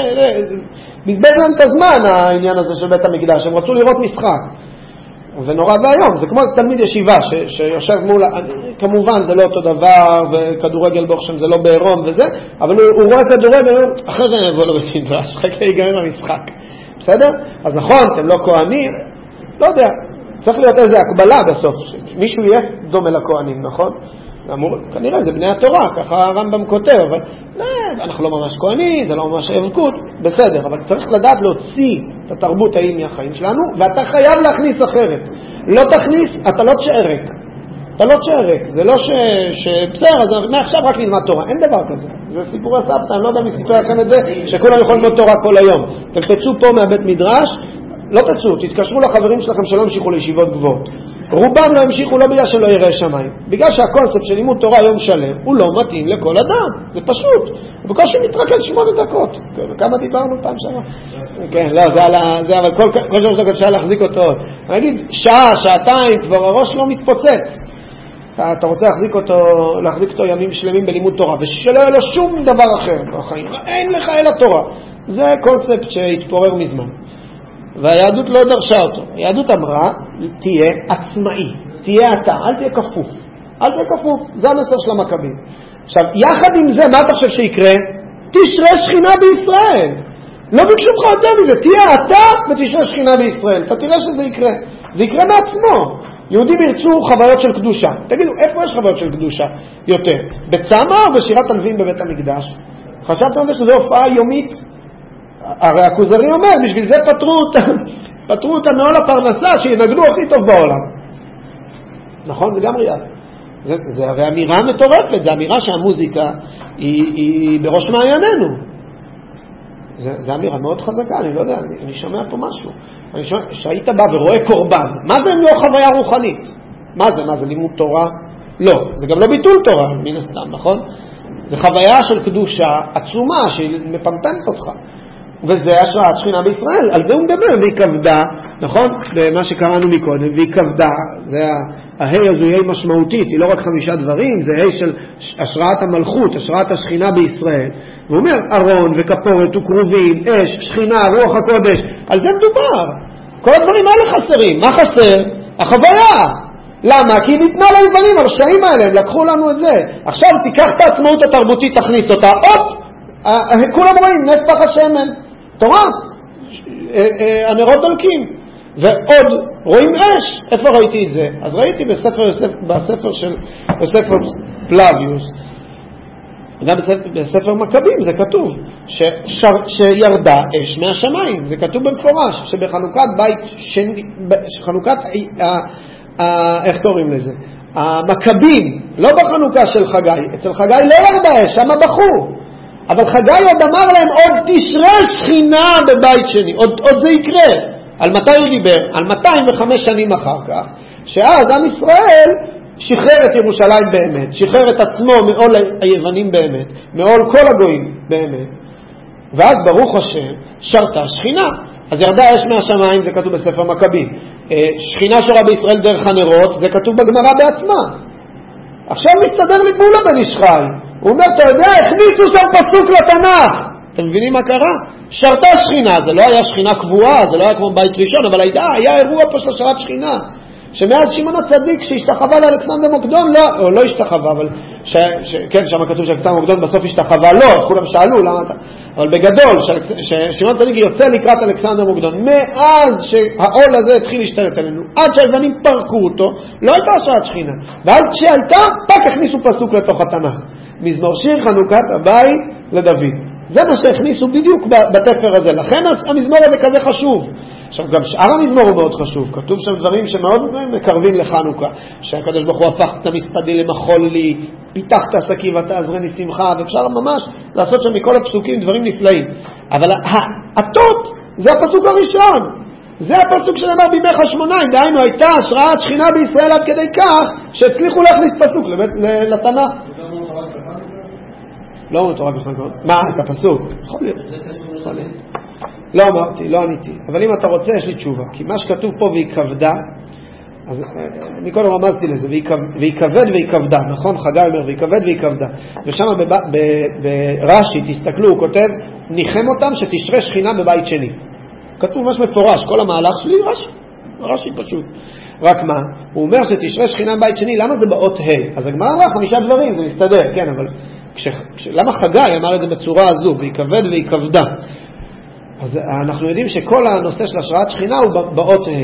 בזבז להם את הזמן העניין הזה של בית המקדש, הם רצו לראות משחק. זה נורא והיום, זה כמו תלמיד ישיבה ש, שיושב מול, כמובן זה לא אותו דבר, וכדורגל ברוך שם זה לא בעירום וזה, אבל הוא, הוא רואה כדורגל, אחרי זה נבוא לו בית מדרש, אחרי זה ייגמר המשחק. בסדר? אז נכון, אתם לא כהנים, לא יודע. צריך להיות איזה הקבלה בסוף, מישהו יהיה דומה לכהנים, נכון? אמור, כנראה זה בני התורה, ככה הרמב"ם כותב, אבל לא, אנחנו לא ממש כהנים, זה לא ממש אבקות, בסדר, אבל צריך לדעת להוציא את התרבות ההיא מהחיים שלנו, ואתה חייב להכניס אחרת. לא תכניס, אתה לא תשארק. אתה לא תשארק, זה לא ש... שבסדר, אז מעכשיו רק נלמד תורה, אין דבר כזה. זה סיפור הסבתא, אני לא יודע מי סיפר לכם את זה, שכולם יכולים ללמוד תורה כל היום. אתם תצאו פה מהבית מדרש, לא תצאו, תתקשרו לחברים שלכם שלא המשיכו לישיבות גבוהות. רובם לא המשיכו לא בגלל שלא יראה שמיים, בגלל שהקונספט של לימוד תורה יום שלם הוא לא מתאים לכל אדם, זה פשוט. בקושי מתרכז שמונה דקות. כמה דיברנו פעם שעה? כן, לא, זה על ה... זה אבל כל, כל שלוש דקות שעה להחזיק אותו. אני אגיד, שעה, שעתיים, כבר הראש לא מתפוצץ. אתה, אתה רוצה להחזיק אותו, להחזיק אותו ימים שלמים בלימוד תורה, ושלא יהיה לו שום דבר אחר בחיים. אין לך אלא תורה. זה קונספט שהתפורר מזמן. והיהדות לא דרשה אותו. היהדות אמרה, תהיה עצמאי, תהיה אתה, אל תהיה כפוף. אל תהיה כפוף, זה המסר של המכבים. עכשיו, יחד עם זה, מה אתה חושב שיקרה? תשרה שכינה בישראל. לא ביקשו לך יותר מזה, תהיה אתה ותשרה שכינה בישראל. אתה תראה שזה יקרה. זה יקרה מעצמו. יהודים ירצו חוויות של קדושה. תגידו, איפה יש חוויות של קדושה יותר? בצמא או בשירת הלווים בבית המקדש? חשבתם על זה שזו הופעה יומית? הרי הכוזרי אומר, בשביל זה פטרו אותם, פטרו אותם מעול הפרנסה, שינגנו הכי טוב בעולם. נכון? זה גם ריאל. זה, זה הרי אמירה מטורפת, זה אמירה שהמוזיקה היא, היא בראש מעייננו. זה, זה אמירה מאוד חזקה, אני לא יודע, אני, אני שומע פה משהו. אני שומע, שהיית בא ורואה קורבן, מה זה לא חוויה רוחנית? מה זה? מה זה לימוד תורה? לא, זה גם לא ביטול תורה, מן הסתם, נכון? זה חוויה של קדושה עצומה, שהיא מפמפמת אותך. וזה השראת שכינה בישראל, על זה הוא מדבר, והיא כבדה, נכון? במה שקראנו מקודם, והיא כבדה, זה ההי הזו היא משמעותית, היא לא רק חמישה דברים, זה הי של השראת המלכות, השראת השכינה בישראל. והוא אומר, ארון וכפורת וקרובים, אש, שכינה, רוח הקודש, על זה מדובר. כל הדברים האלה חסרים. מה חסר? החוויה. למה? כי ניתנה ליוונים, הרשעים האלה, הם לקחו לנו את זה. עכשיו תיקח את העצמאות התרבותית, תכניס אותה, אופ! כולם רואים, נס פח השמן, תורה, הנרות דולקים, ועוד רואים אש. איפה ראיתי את זה? אז ראיתי בספר, בספר של בספר פלביוס, גם בספר, בספר מכבים זה כתוב ששר, שירדה אש מהשמיים, זה כתוב במפורש שבחנוכת בית שני, חנוכת איך קוראים לזה? המכבים, לא בחנוכה של חגי, אצל חגי לא ירדה אש, שם בחור. אבל חגי עוד אמר להם, עוד תשרה שכינה בבית שני, עוד, עוד זה יקרה. על מתי הוא דיבר? על מאתיים וחמש שנים אחר כך, שאז עם ישראל שחרר את ירושלים באמת, שחרר את עצמו מעול היוונים באמת, מעול כל הגויים באמת, ואז ברוך השם שרתה שכינה. אז ירדה אש מהשמיים, זה כתוב בספר מכבים. שכינה שורה בישראל דרך הנרות, זה כתוב בגמרא בעצמה. עכשיו מסתדר לי בולה בן איש חי. הוא אומר, אתה יודע, הכניסו שם פסוק לתנ"ך. אתם מבינים מה קרה? שרתה שכינה, זה לא היה שכינה קבועה, זה לא היה כמו בית ראשון, אבל היה, היה אירוע פה של שרת שכינה. שמאז שמעון הצדיק שהשתחווה לאלכסנדר מוקדון, לא, או לא השתחווה, אבל ש, ש, כן, שם כתוב שאלכסנדר מוקדון בסוף השתחווה, לא, כולם שאלו למה אתה, אבל בגדול, ששמעון הצדיק יוצא לקראת אלכסנדר מוקדון, מאז שהעול הזה התחיל להשתלט עלינו, עד שהיוונים פרקו אותו, לא הייתה שרת שכינה, ואז כשהייתה, פק הכניסו פסוק לתוך התנ"ך, מזמור שיר חנוכת הבית לדוד. זה מה שהכניסו בדיוק בתפר הזה, לכן המזמור הזה כזה חשוב. עכשיו גם שאר המזמור הוא מאוד חשוב, כתוב שם דברים שמאוד מקרבים לחנוכה, שהקדוש ברוך הוא הפך את המספדי למחול לי, פיתח את העסקים ותעזרני שמחה, ואפשר ממש לעשות שם מכל הפסוקים דברים נפלאים. אבל הטופ זה הפסוק הראשון, זה הפסוק שנאמר בימי חשמונאים, דהיינו הייתה השראת שכינה בישראל עד כדי כך שהצליחו להכניס פסוק לתנ"ך. לא אומרת רק בחנכות. מה? את הפסוק? יכול להיות. יכול להיות. לא אמרתי, לא עניתי. אבל אם אתה רוצה, יש לי תשובה. כי מה שכתוב פה והיא כבדה, אז אני קודם רמזתי לזה, והיא כבד והיא כבדה, נכון? חגי אומר, והיא כבד והיא כבדה. ושם ברש"י, תסתכלו, הוא כותב, ניחם אותם שתשרה שכינה בבית שני. כתוב ממש מפורש, כל המהלך שלי, רש"י. רש"י פשוט. רק מה? הוא אומר שתשרה שכינה בבית שני, למה זה באות ה'? אז הגמרא אמרה חמישה דברים, זה מסתדר, כן, אבל כש, כש, למה חגי אמר את זה בצורה הזו, והיא כבד והיא כבדה? אז אנחנו יודעים שכל הנושא של השראת שכינה הוא באות ה'.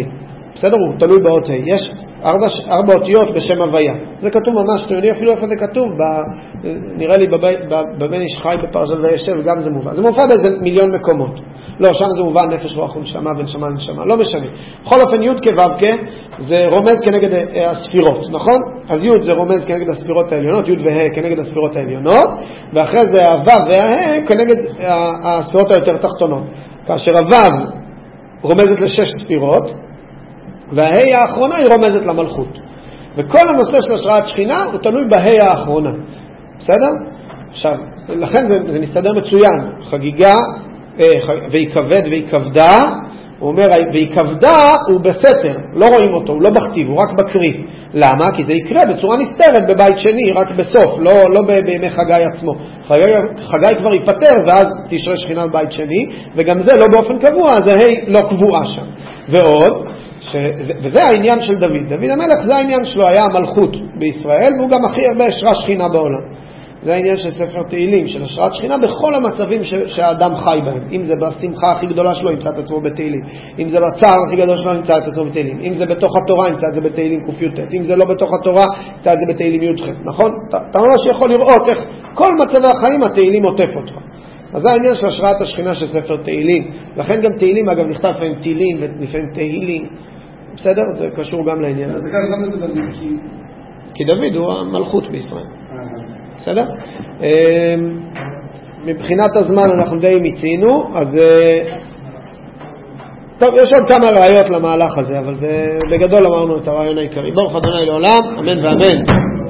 בסדר? הוא תלוי באות ה'. יש ארבע, ארבע אותיות בשם הוויה. זה כתוב ממש, אתם יודעים אפילו איפה זה כתוב, ב, נראה לי בב, בבן איש חי בפרשת וישב, גם זה מובן. זה מובן באיזה מיליון מקומות. לא, שם זה מובן נפש רוח ונשמה ונשמה ונשמה, לא משנה. בכל אופן י' כו' כ' זה רומז כנגד הספירות, נכון? אז י' זה רומז כנגד הספירות העליונות, י' וה' כנגד הספירות העליונות, ואחרי זה הו' והה' כנגד הספירות היותר תחתונות. כאשר הו' רומזת לשש ספירות, וההי האחרונה היא רומזת למלכות. וכל הנושא של השראת שכינה הוא תלוי בהי האחרונה. בסדר? עכשיו, לכן זה, זה מסתדר מצוין. חגיגה, אה, והיא כבד והיא כבדה, הוא אומר, והיא כבדה הוא בסתר, לא רואים אותו, הוא לא בכתיב, הוא רק בקריא. למה? כי זה יקרה בצורה נסתרת בבית שני, רק בסוף, לא, לא בימי חגי עצמו. חגי, חגי כבר ייפטר, ואז תשרה שכינה בבית שני, וגם זה לא באופן קבוע, זה ההי לא קבועה שם. ועוד, ש... וזה העניין של דוד. דוד המלך זה העניין שלו, היה המלכות בישראל, והוא גם הכי הרבה השראה שכינה בעולם. זה העניין של ספר תהילים, של השראת שכינה בכל המצבים ש... שהאדם חי בהם. אם זה בשמחה הכי גדולה שלו, ימצא את עצמו בתהילים. אם זה בצער הכי גדול שלו, ימצא את עצמו בתהילים. אם זה בתוך התורה, ימצא את זה בתהילים ק"ט. אם זה לא בתוך התורה, ימצא את זה בתהילים י"ח. נכון? אתה ממש יכול לראות איך כל מצבי החיים התהילים עוטף אותך. אז זה העניין של השראת השכינה של ספר תהילים. לכן גם תהילים, אגב, נכתב לפעמים תהילים ולפעמים תהילים. בסדר? זה קשור גם לעניין הזה.
זה גם לזה דוד, כי...
כי דוד הוא המלכות בישראל. בסדר? מבחינת הזמן אנחנו די מיצינו, אז... טוב, יש עוד כמה ראיות למהלך הזה, אבל זה בגדול אמרנו את הרעיון העיקרי. ברוך אדוני לעולם, אמן ואמן.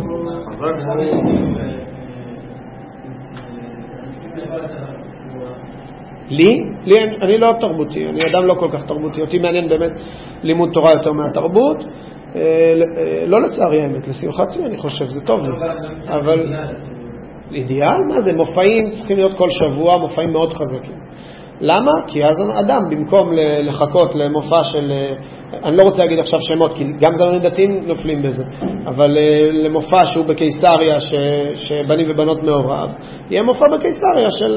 לי? לי אני לא תרבותי, אני אדם לא כל כך תרבותי, אותי מעניין באמת לימוד תורה יותר מהתרבות, לא לצערי האמת, לשמחתי אני חושב, זה טוב לי, אבל אידיאל? מה זה? מופעים צריכים להיות כל שבוע, מופעים מאוד חזקים. למה? כי אז אדם במקום לחכות למופע של, אני לא רוצה להגיד עכשיו שמות, כי גם זמנים דתיים נופלים בזה, אבל למופע שהוא בקיסריה ש, שבנים ובנות מעורב, יהיה מופע בקיסריה של,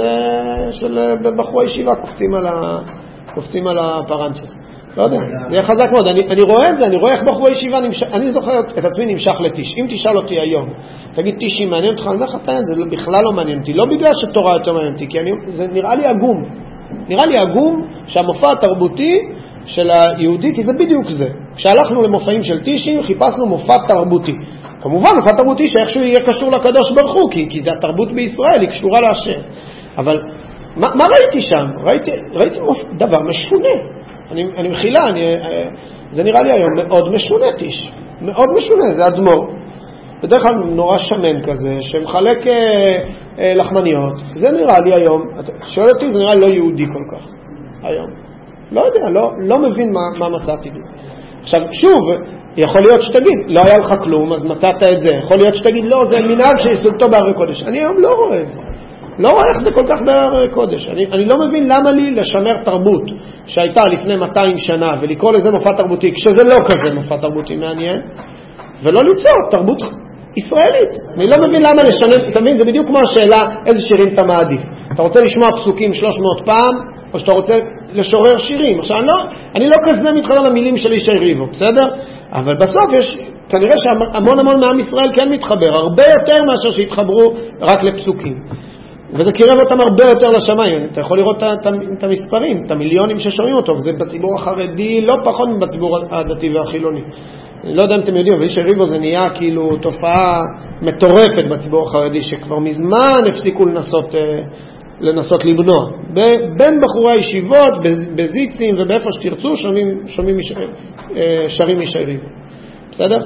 של בחורי ישיבה קופצים על, ה, קופצים על הפרנצ'ס. לא יודע, זה יהיה חזק מאוד. אני, אני רואה את זה, אני רואה איך בחורי ישיבה נמשך, אני זוכר את עצמי נמשך לטיש. אם תשאל אותי היום, תגיד טישי מעניין אותך, אני אומר לך, זה בכלל לא מעניין אותי, לא בגלל שתורה יותר מעניין אותי, כי אני, זה נראה לי עגום. נראה לי עגום שהמופע התרבותי של היהודי, כי זה בדיוק זה. כשהלכנו למופעים של טישים, חיפשנו מופע תרבותי. כמובן, מופע תרבותי שאיכשהו יהיה קשור לקדוש ברוך הוא, כי, כי זה התרבות בישראל, היא קשורה להשם. אבל מה, מה ראיתי שם? ראיתי, ראיתי דבר משונה. אני, אני מחילה, אני, זה נראה לי היום מאוד משונה טיש. מאוד משונה, זה אדמו"ר. בדרך כלל נורא שמן כזה, שמחלק אה, אה, לחמניות. זה נראה לי היום, שואל אותי, זה נראה לי לא יהודי כל כך, היום. לא יודע, לא, לא מבין מה, מה מצאתי בזה. עכשיו, שוב, יכול להיות שתגיד, לא היה לך כלום, אז מצאת את זה. יכול להיות שתגיד, לא, זה מנהג שיסולתו בערי קודש. אני היום לא רואה את זה. לא רואה איך זה כל כך בערי קודש. אני, אני לא מבין למה לי לשמר תרבות שהייתה לפני מאתיים שנה, ולקרוא לזה מופע תרבותי, כשזה לא כזה מופע תרבותי מעניין, ולא ליצור תרבות ישראלית. אני לא מבין למה לשנן, אתה מבין, זה בדיוק כמו השאלה איזה שירים אתה מעדיף. אתה רוצה לשמוע פסוקים שלוש מאות פעם, או שאתה רוצה לשורר שירים. עכשיו, אני לא, אני לא כזה מתחבר למילים של ישי ריבו, בסדר? אבל בסוף יש, כנראה שהמון המון מעם ישראל כן מתחבר, הרבה יותר מאשר שהתחברו רק לפסוקים. וזה קירב אותם הרבה יותר לשמיים. אתה יכול לראות את המספרים, את המיליונים ששומעים אותו, וזה בציבור החרדי לא פחות מבציבור הדתי והחילוני. אני לא יודע אם אתם יודעים, אבל איש הריבו זה נהיה כאילו תופעה מטורפת בציבור החרדי, שכבר מזמן הפסיקו לנסות, לנסות לבנוע. בין בחורי הישיבות, בזיצים ובאיפה שתרצו, שומעים, שומעים שרים איש הריבו. בסדר?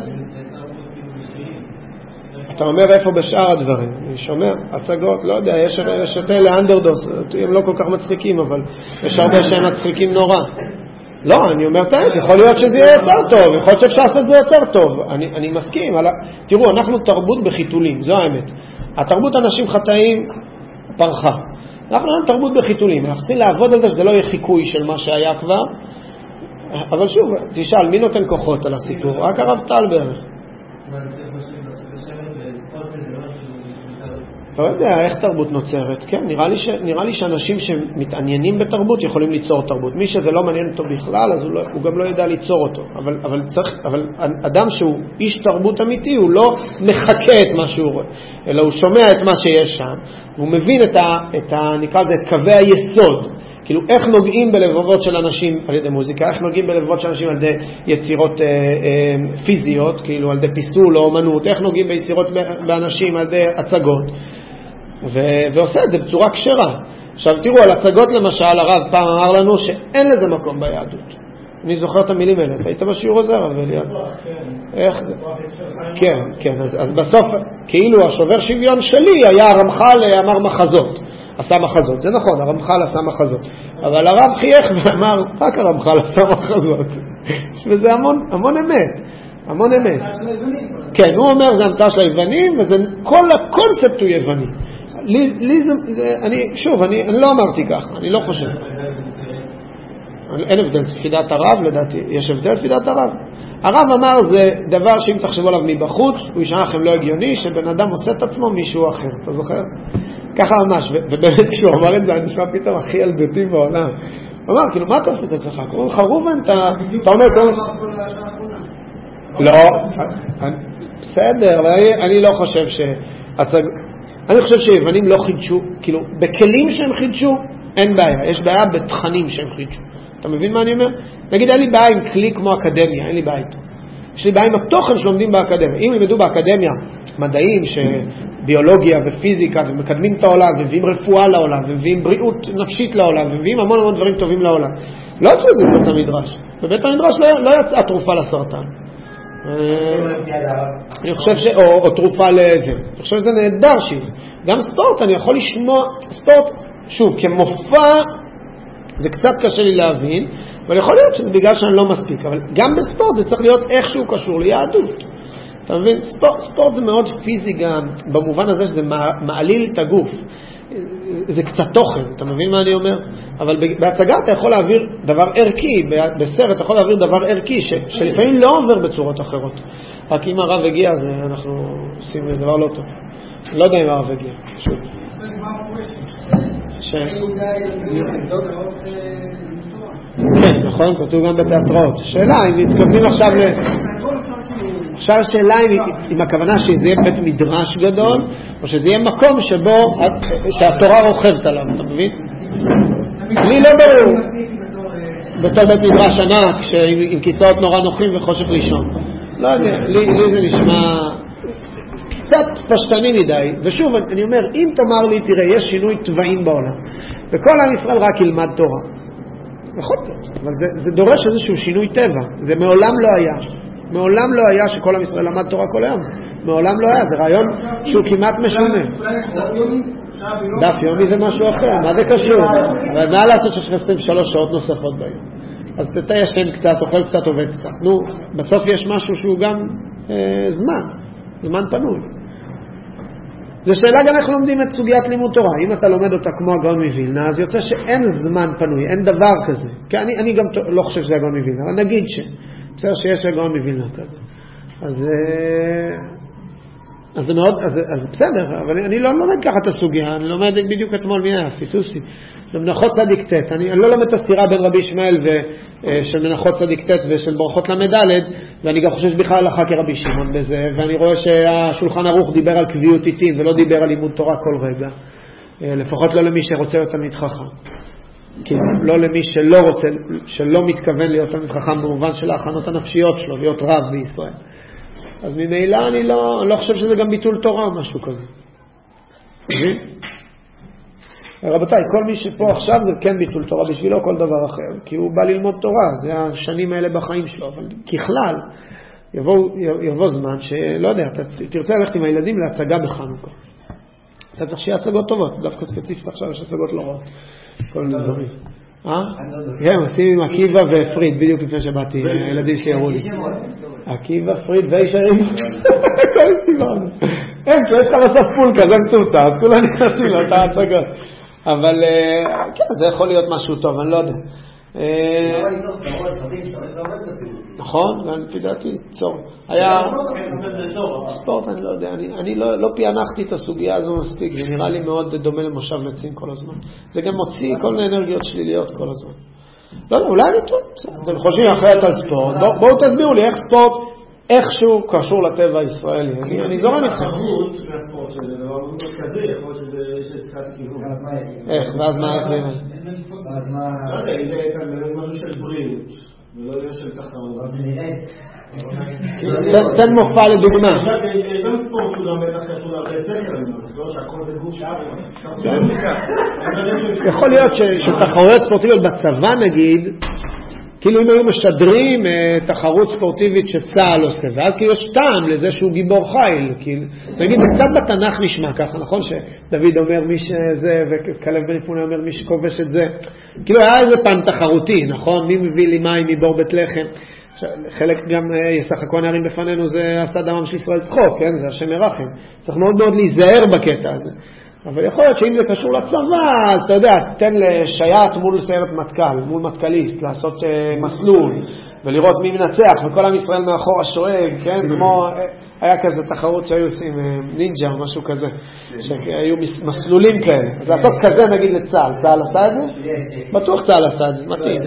אתה אומר איפה בשאר הדברים? אני שומע, הצגות, לא יודע, יש, יש את אלה אנדרדוס, הם לא כל כך מצחיקים, אבל יש הרבה שהם מצחיקים נורא. לא, אני אומר תאמת, יכול להיות שזה יהיה יותר טוב, יכול להיות שאפשר לעשות את זה יותר טוב. אני, אני מסכים, אבל, תראו, אנחנו תרבות בחיתולים, זו האמת. התרבות אנשים חטאים פרחה. אנחנו אין תרבות בחיתולים, אנחנו צריכים לעבוד על זה שזה לא יהיה חיקוי של מה שהיה כבר. אבל שוב, תשאל, מי נותן כוחות על הסיפור? רק הרב טל בערך. לא יודע איך תרבות נוצרת. כן, נראה לי, ש, נראה לי שאנשים שמתעניינים בתרבות יכולים ליצור תרבות. מי שזה לא מעניין אותו בכלל, אז הוא, לא, הוא גם לא יודע ליצור אותו. אבל, אבל, צריך, אבל אדם שהוא איש תרבות אמיתי, הוא לא מחכה את מה שהוא רואה, אלא הוא שומע את מה שיש שם, והוא מבין את, ה, את, ה, נקרא לזה, את קווי היסוד. כאילו איך נוגעים בלבבות של אנשים על ידי מוזיקה, איך נוגעים בלבבות של אנשים על ידי יצירות אה, אה, פיזיות, כאילו על ידי פיסול או אומנות, איך נוגעים ביצירות באנשים על ידי הצגות, ו- ועושה את זה בצורה קשרה. עכשיו תראו, על הצגות למשל, הרב פעם אמר לנו שאין לזה מקום ביהדות. אני זוכר את המילים האלה, היית בשיעור הזה הרב אליעד? איך זה? כן, כן, אז, אז בסוף כאילו השובר שוויון שלי היה הרמח"ל אמר מחזות, עשה מחזות, זה נכון, הרמח"ל עשה מחזות, אבל הרב חייך ואמר רק הרמח"ל עשה מחזות, וזה המון, המון אמת, המון אמת. כן, הוא אומר זה המצאה של היוונים, וכל הקונספט הוא יווני. לי, לי זה, זה, אני, שוב, אני, אני לא אמרתי ככה, אני לא חושב. אין הבדל, לפי דעת הרב, לדעתי, יש הבדל לפי דעת הרב. הרב אמר זה דבר שאם תחשבו עליו מבחוץ, הוא ישמע לכם לא הגיוני, שבן אדם עושה את עצמו מישהו אחר, אתה זוכר? ככה ממש, ובאמת כשהוא אמר את זה, אני נשמע פתאום הכי ילדותי בעולם. הוא אמר, כאילו, מה אתה עושה את עצמך? קוראים לך רובן, אתה אומר, לא, בסדר, אבל אני לא חושב שהצג... אני חושב שיוונים לא חידשו, כאילו, בכלים שהם חידשו, אין בעיה, יש בעיה בתכנים שהם חידשו. אתה מבין מה אני אומר? נגיד, אין לי בעיה עם כלי כמו אקדמיה, אין לי בעיה איתו. יש לי בעיה עם התוכן שלומדים באקדמיה. אם לימדו באקדמיה מדעים, ביולוגיה ופיזיקה, ומקדמים את העולם, ומביאים רפואה לעולם, ומביאים בריאות נפשית לעולם, ומביאים המון המון דברים טובים לעולם. לא עשו את זה בבית המדרש. בבית המדרש לא, לא יצאה תרופה לסרטן. אני חושב ש... או, או תרופה לזה. אני חושב שזה נהדר שהיא. גם ספורט, אני יכול לשמוע... ספורט, שוב, כמופע, זה קצת קשה לי להבין, אבל יכול להיות שזה בגלל שאני לא מספיק. אבל גם בספורט זה צריך להיות איכשהו קשור ליהדות. אתה מבין? ספורט, ספורט זה מאוד פיזי גם, במובן הזה שזה מעליל את הגוף. זה קצת תוכן, אתה מבין מה אני אומר? אבל בהצגה אתה יכול להעביר דבר ערכי, בסרט אתה יכול להעביר דבר ערכי, ש, שלפעמים לא עובר בצורות אחרות. רק אם הרב הגיע, אז אנחנו עושים דבר לא טוב. לא יודע אם הרב הגיע, פשוט. ש... כן, נכון, כתוב גם בתיאטראות. שאלה, אם מתכוונים עכשיו ל... עכשיו השאלה אם הכוונה שזה יהיה בית מדרש גדול, או שזה יהיה מקום שבו, שהתורה רוכבת עליו, אתה מבין? לי לא ברור. בתור בית מדרש ענק, עם כיסאות נורא נוחים וחושך לישון. לא יודע, לי, לי זה נשמע קצת פשטני מדי. ושוב, אני אומר, אם תאמר לי, תראה, יש שינוי טבעים בעולם, וכל עם ישראל רק ילמד תורה. נכון, אבל זה, זה דורש איזשהו שינוי טבע. זה מעולם לא היה. מעולם לא היה שכל עם ישראל למד תורה כל היום. מעולם לא היה, זה רעיון שהוא כמעט משונה. דף יומי זה משהו אחר, מה זה קשור? אבל מה לעשות שיש עשרים ושלוש שעות נוספות ביום? אז תתה ישן קצת, אוכל קצת, עובד קצת. נו, בסוף יש משהו שהוא גם אה, זמן, זמן פנוי. זו שאלה גם איך לומדים את סוגיית לימוד תורה. אם אתה לומד אותה כמו הגאון מווילנה, אז יוצא שאין זמן פנוי, אין דבר כזה. כי אני, אני גם לא חושב שזה הגאון מווילנה, אבל נגיד ש... בסדר שיש הגאון מווילנה כזה. אז, אז זה מאוד, אז, אז בסדר, אבל אני לא לומד ככה את הסוגיה, אני לומד בדיוק אתמול מי היה, פיצוסי. במנחות צדיק ת', אני, אני לא לומד את הסתירה בין רבי ישמעאל של מנחות צדיק ת' ושל ברכות למדלת, ואני גם חושב בכלל הלכה כרבי שמעון בזה, ואני רואה שהשולחן ערוך דיבר על קביעות עיתים, ולא דיבר על לימוד תורה כל רגע, לפחות לא למי שרוצה להיות תלמיד חכם. כי לא למי שלא רוצה, שלא מתכוון להיות תלמיד חכם במובן של ההכנות הנפשיות שלו, להיות רב בישראל. אז ממילא אני לא, אני לא חושב שזה גם ביטול תורה או משהו כזה. רבותיי, כל מי שפה עכשיו זה כן ביטול תורה בשבילו כל דבר אחר, כי הוא בא ללמוד תורה, זה השנים האלה בחיים שלו, אבל ככלל יבוא, יבוא זמן שלא יודע, אתה תרצה ללכת עם הילדים להצגה בחנוכה. אתה צריך שיהיה הצגות טובות, דווקא ספציפית עכשיו יש הצגות לא רעות. כל מיני דברים. אה? כן, עושים עם עקיבא ופריד, בדיוק לפני שבאתי, הילדים שלי הראו לי. עקיבא, פריד וישרים. כל שתיבנו. אין, יש לך בסוף פול כזה מצומצם, אז כולם נכנסים לאותה הצגות. אבל כן, זה יכול להיות משהו טוב, אני לא יודע. נכון, גם לפי דעתי צור. היה ספורט, אני לא יודע, אני לא פענחתי את הסוגיה הזו מספיק, זה נראה לי מאוד דומה למושב לצים כל הזמן. זה גם מוציא כל מיני אנרגיות שליליות כל הזמן. לא, לא, אולי אני טוב, אתם חושבים אחרת על ספורט, בואו תסבירו לי איך ספורט איכשהו קשור לטבע הישראלי. אני זורם איתכם. איך? ואז מה איך זה?
לא יודע, אם זה כאן משהו של בריאות ולא יהיה של תחרות.
תן מופע לדוגמה.
גם ספורט הוא גם בטח יצאו להרבה סקר, לא שהכל זה גוף שער.
יכול להיות שתחרויות ספורטיביות בצבא נגיד, כאילו אם היו משדרים תחרות ספורטיבית שצה"ל עושה, ואז כאילו יש טעם לזה שהוא גיבור חיל, כאילו, נגיד, זה קצת בתנ"ך נשמע ככה, נכון? שדוד אומר מי שזה, וכלב בן יפונה אומר מי שכובש את זה, כאילו היה איזה פן תחרותי, נכון? מי מביא לי מים מבור בית לחם, חלק גם ישחקו הנערים בפנינו, זה עשה דמם של ישראל צחוק, כן? זה השם ירחם, צריך מאוד מאוד להיזהר בקטע הזה. אבל יכול להיות שאם זה קשור לצבא, אז אתה יודע, תן לשייט מול סיירת מטכ"ל, מול מטכ"ליסט, לעשות uh, מסלול, ולראות מי מנצח, וכל עם ישראל מאחורה שואג, כן? כמו, היה כזה תחרות שהיו עושים נינג'ה או משהו כזה, שהיו מסלולים כאלה. אז לעשות כזה נגיד לצה"ל, צה"ל עשה את זה? בטוח צה"ל עשה את זה, זה מתאים.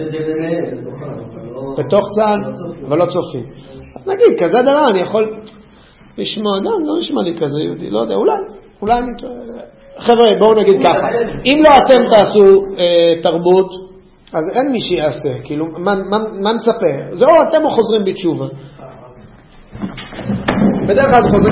בתוך צה"ל, אבל לא צופים. אז נגיד, כזה דבר, אני יכול לשמוע, לא, לא נשמע לי כזה יהודי, לא יודע, אולי, אולי אני... חבר'ה, בואו נגיד ככה, אם לא אתם תעשו אה, תרבות, אז אין מי שיעשה, כאילו, מה, מה, מה נצפה? זה או אתם או חוזרים בתשובה. בדרך כלל חוזרים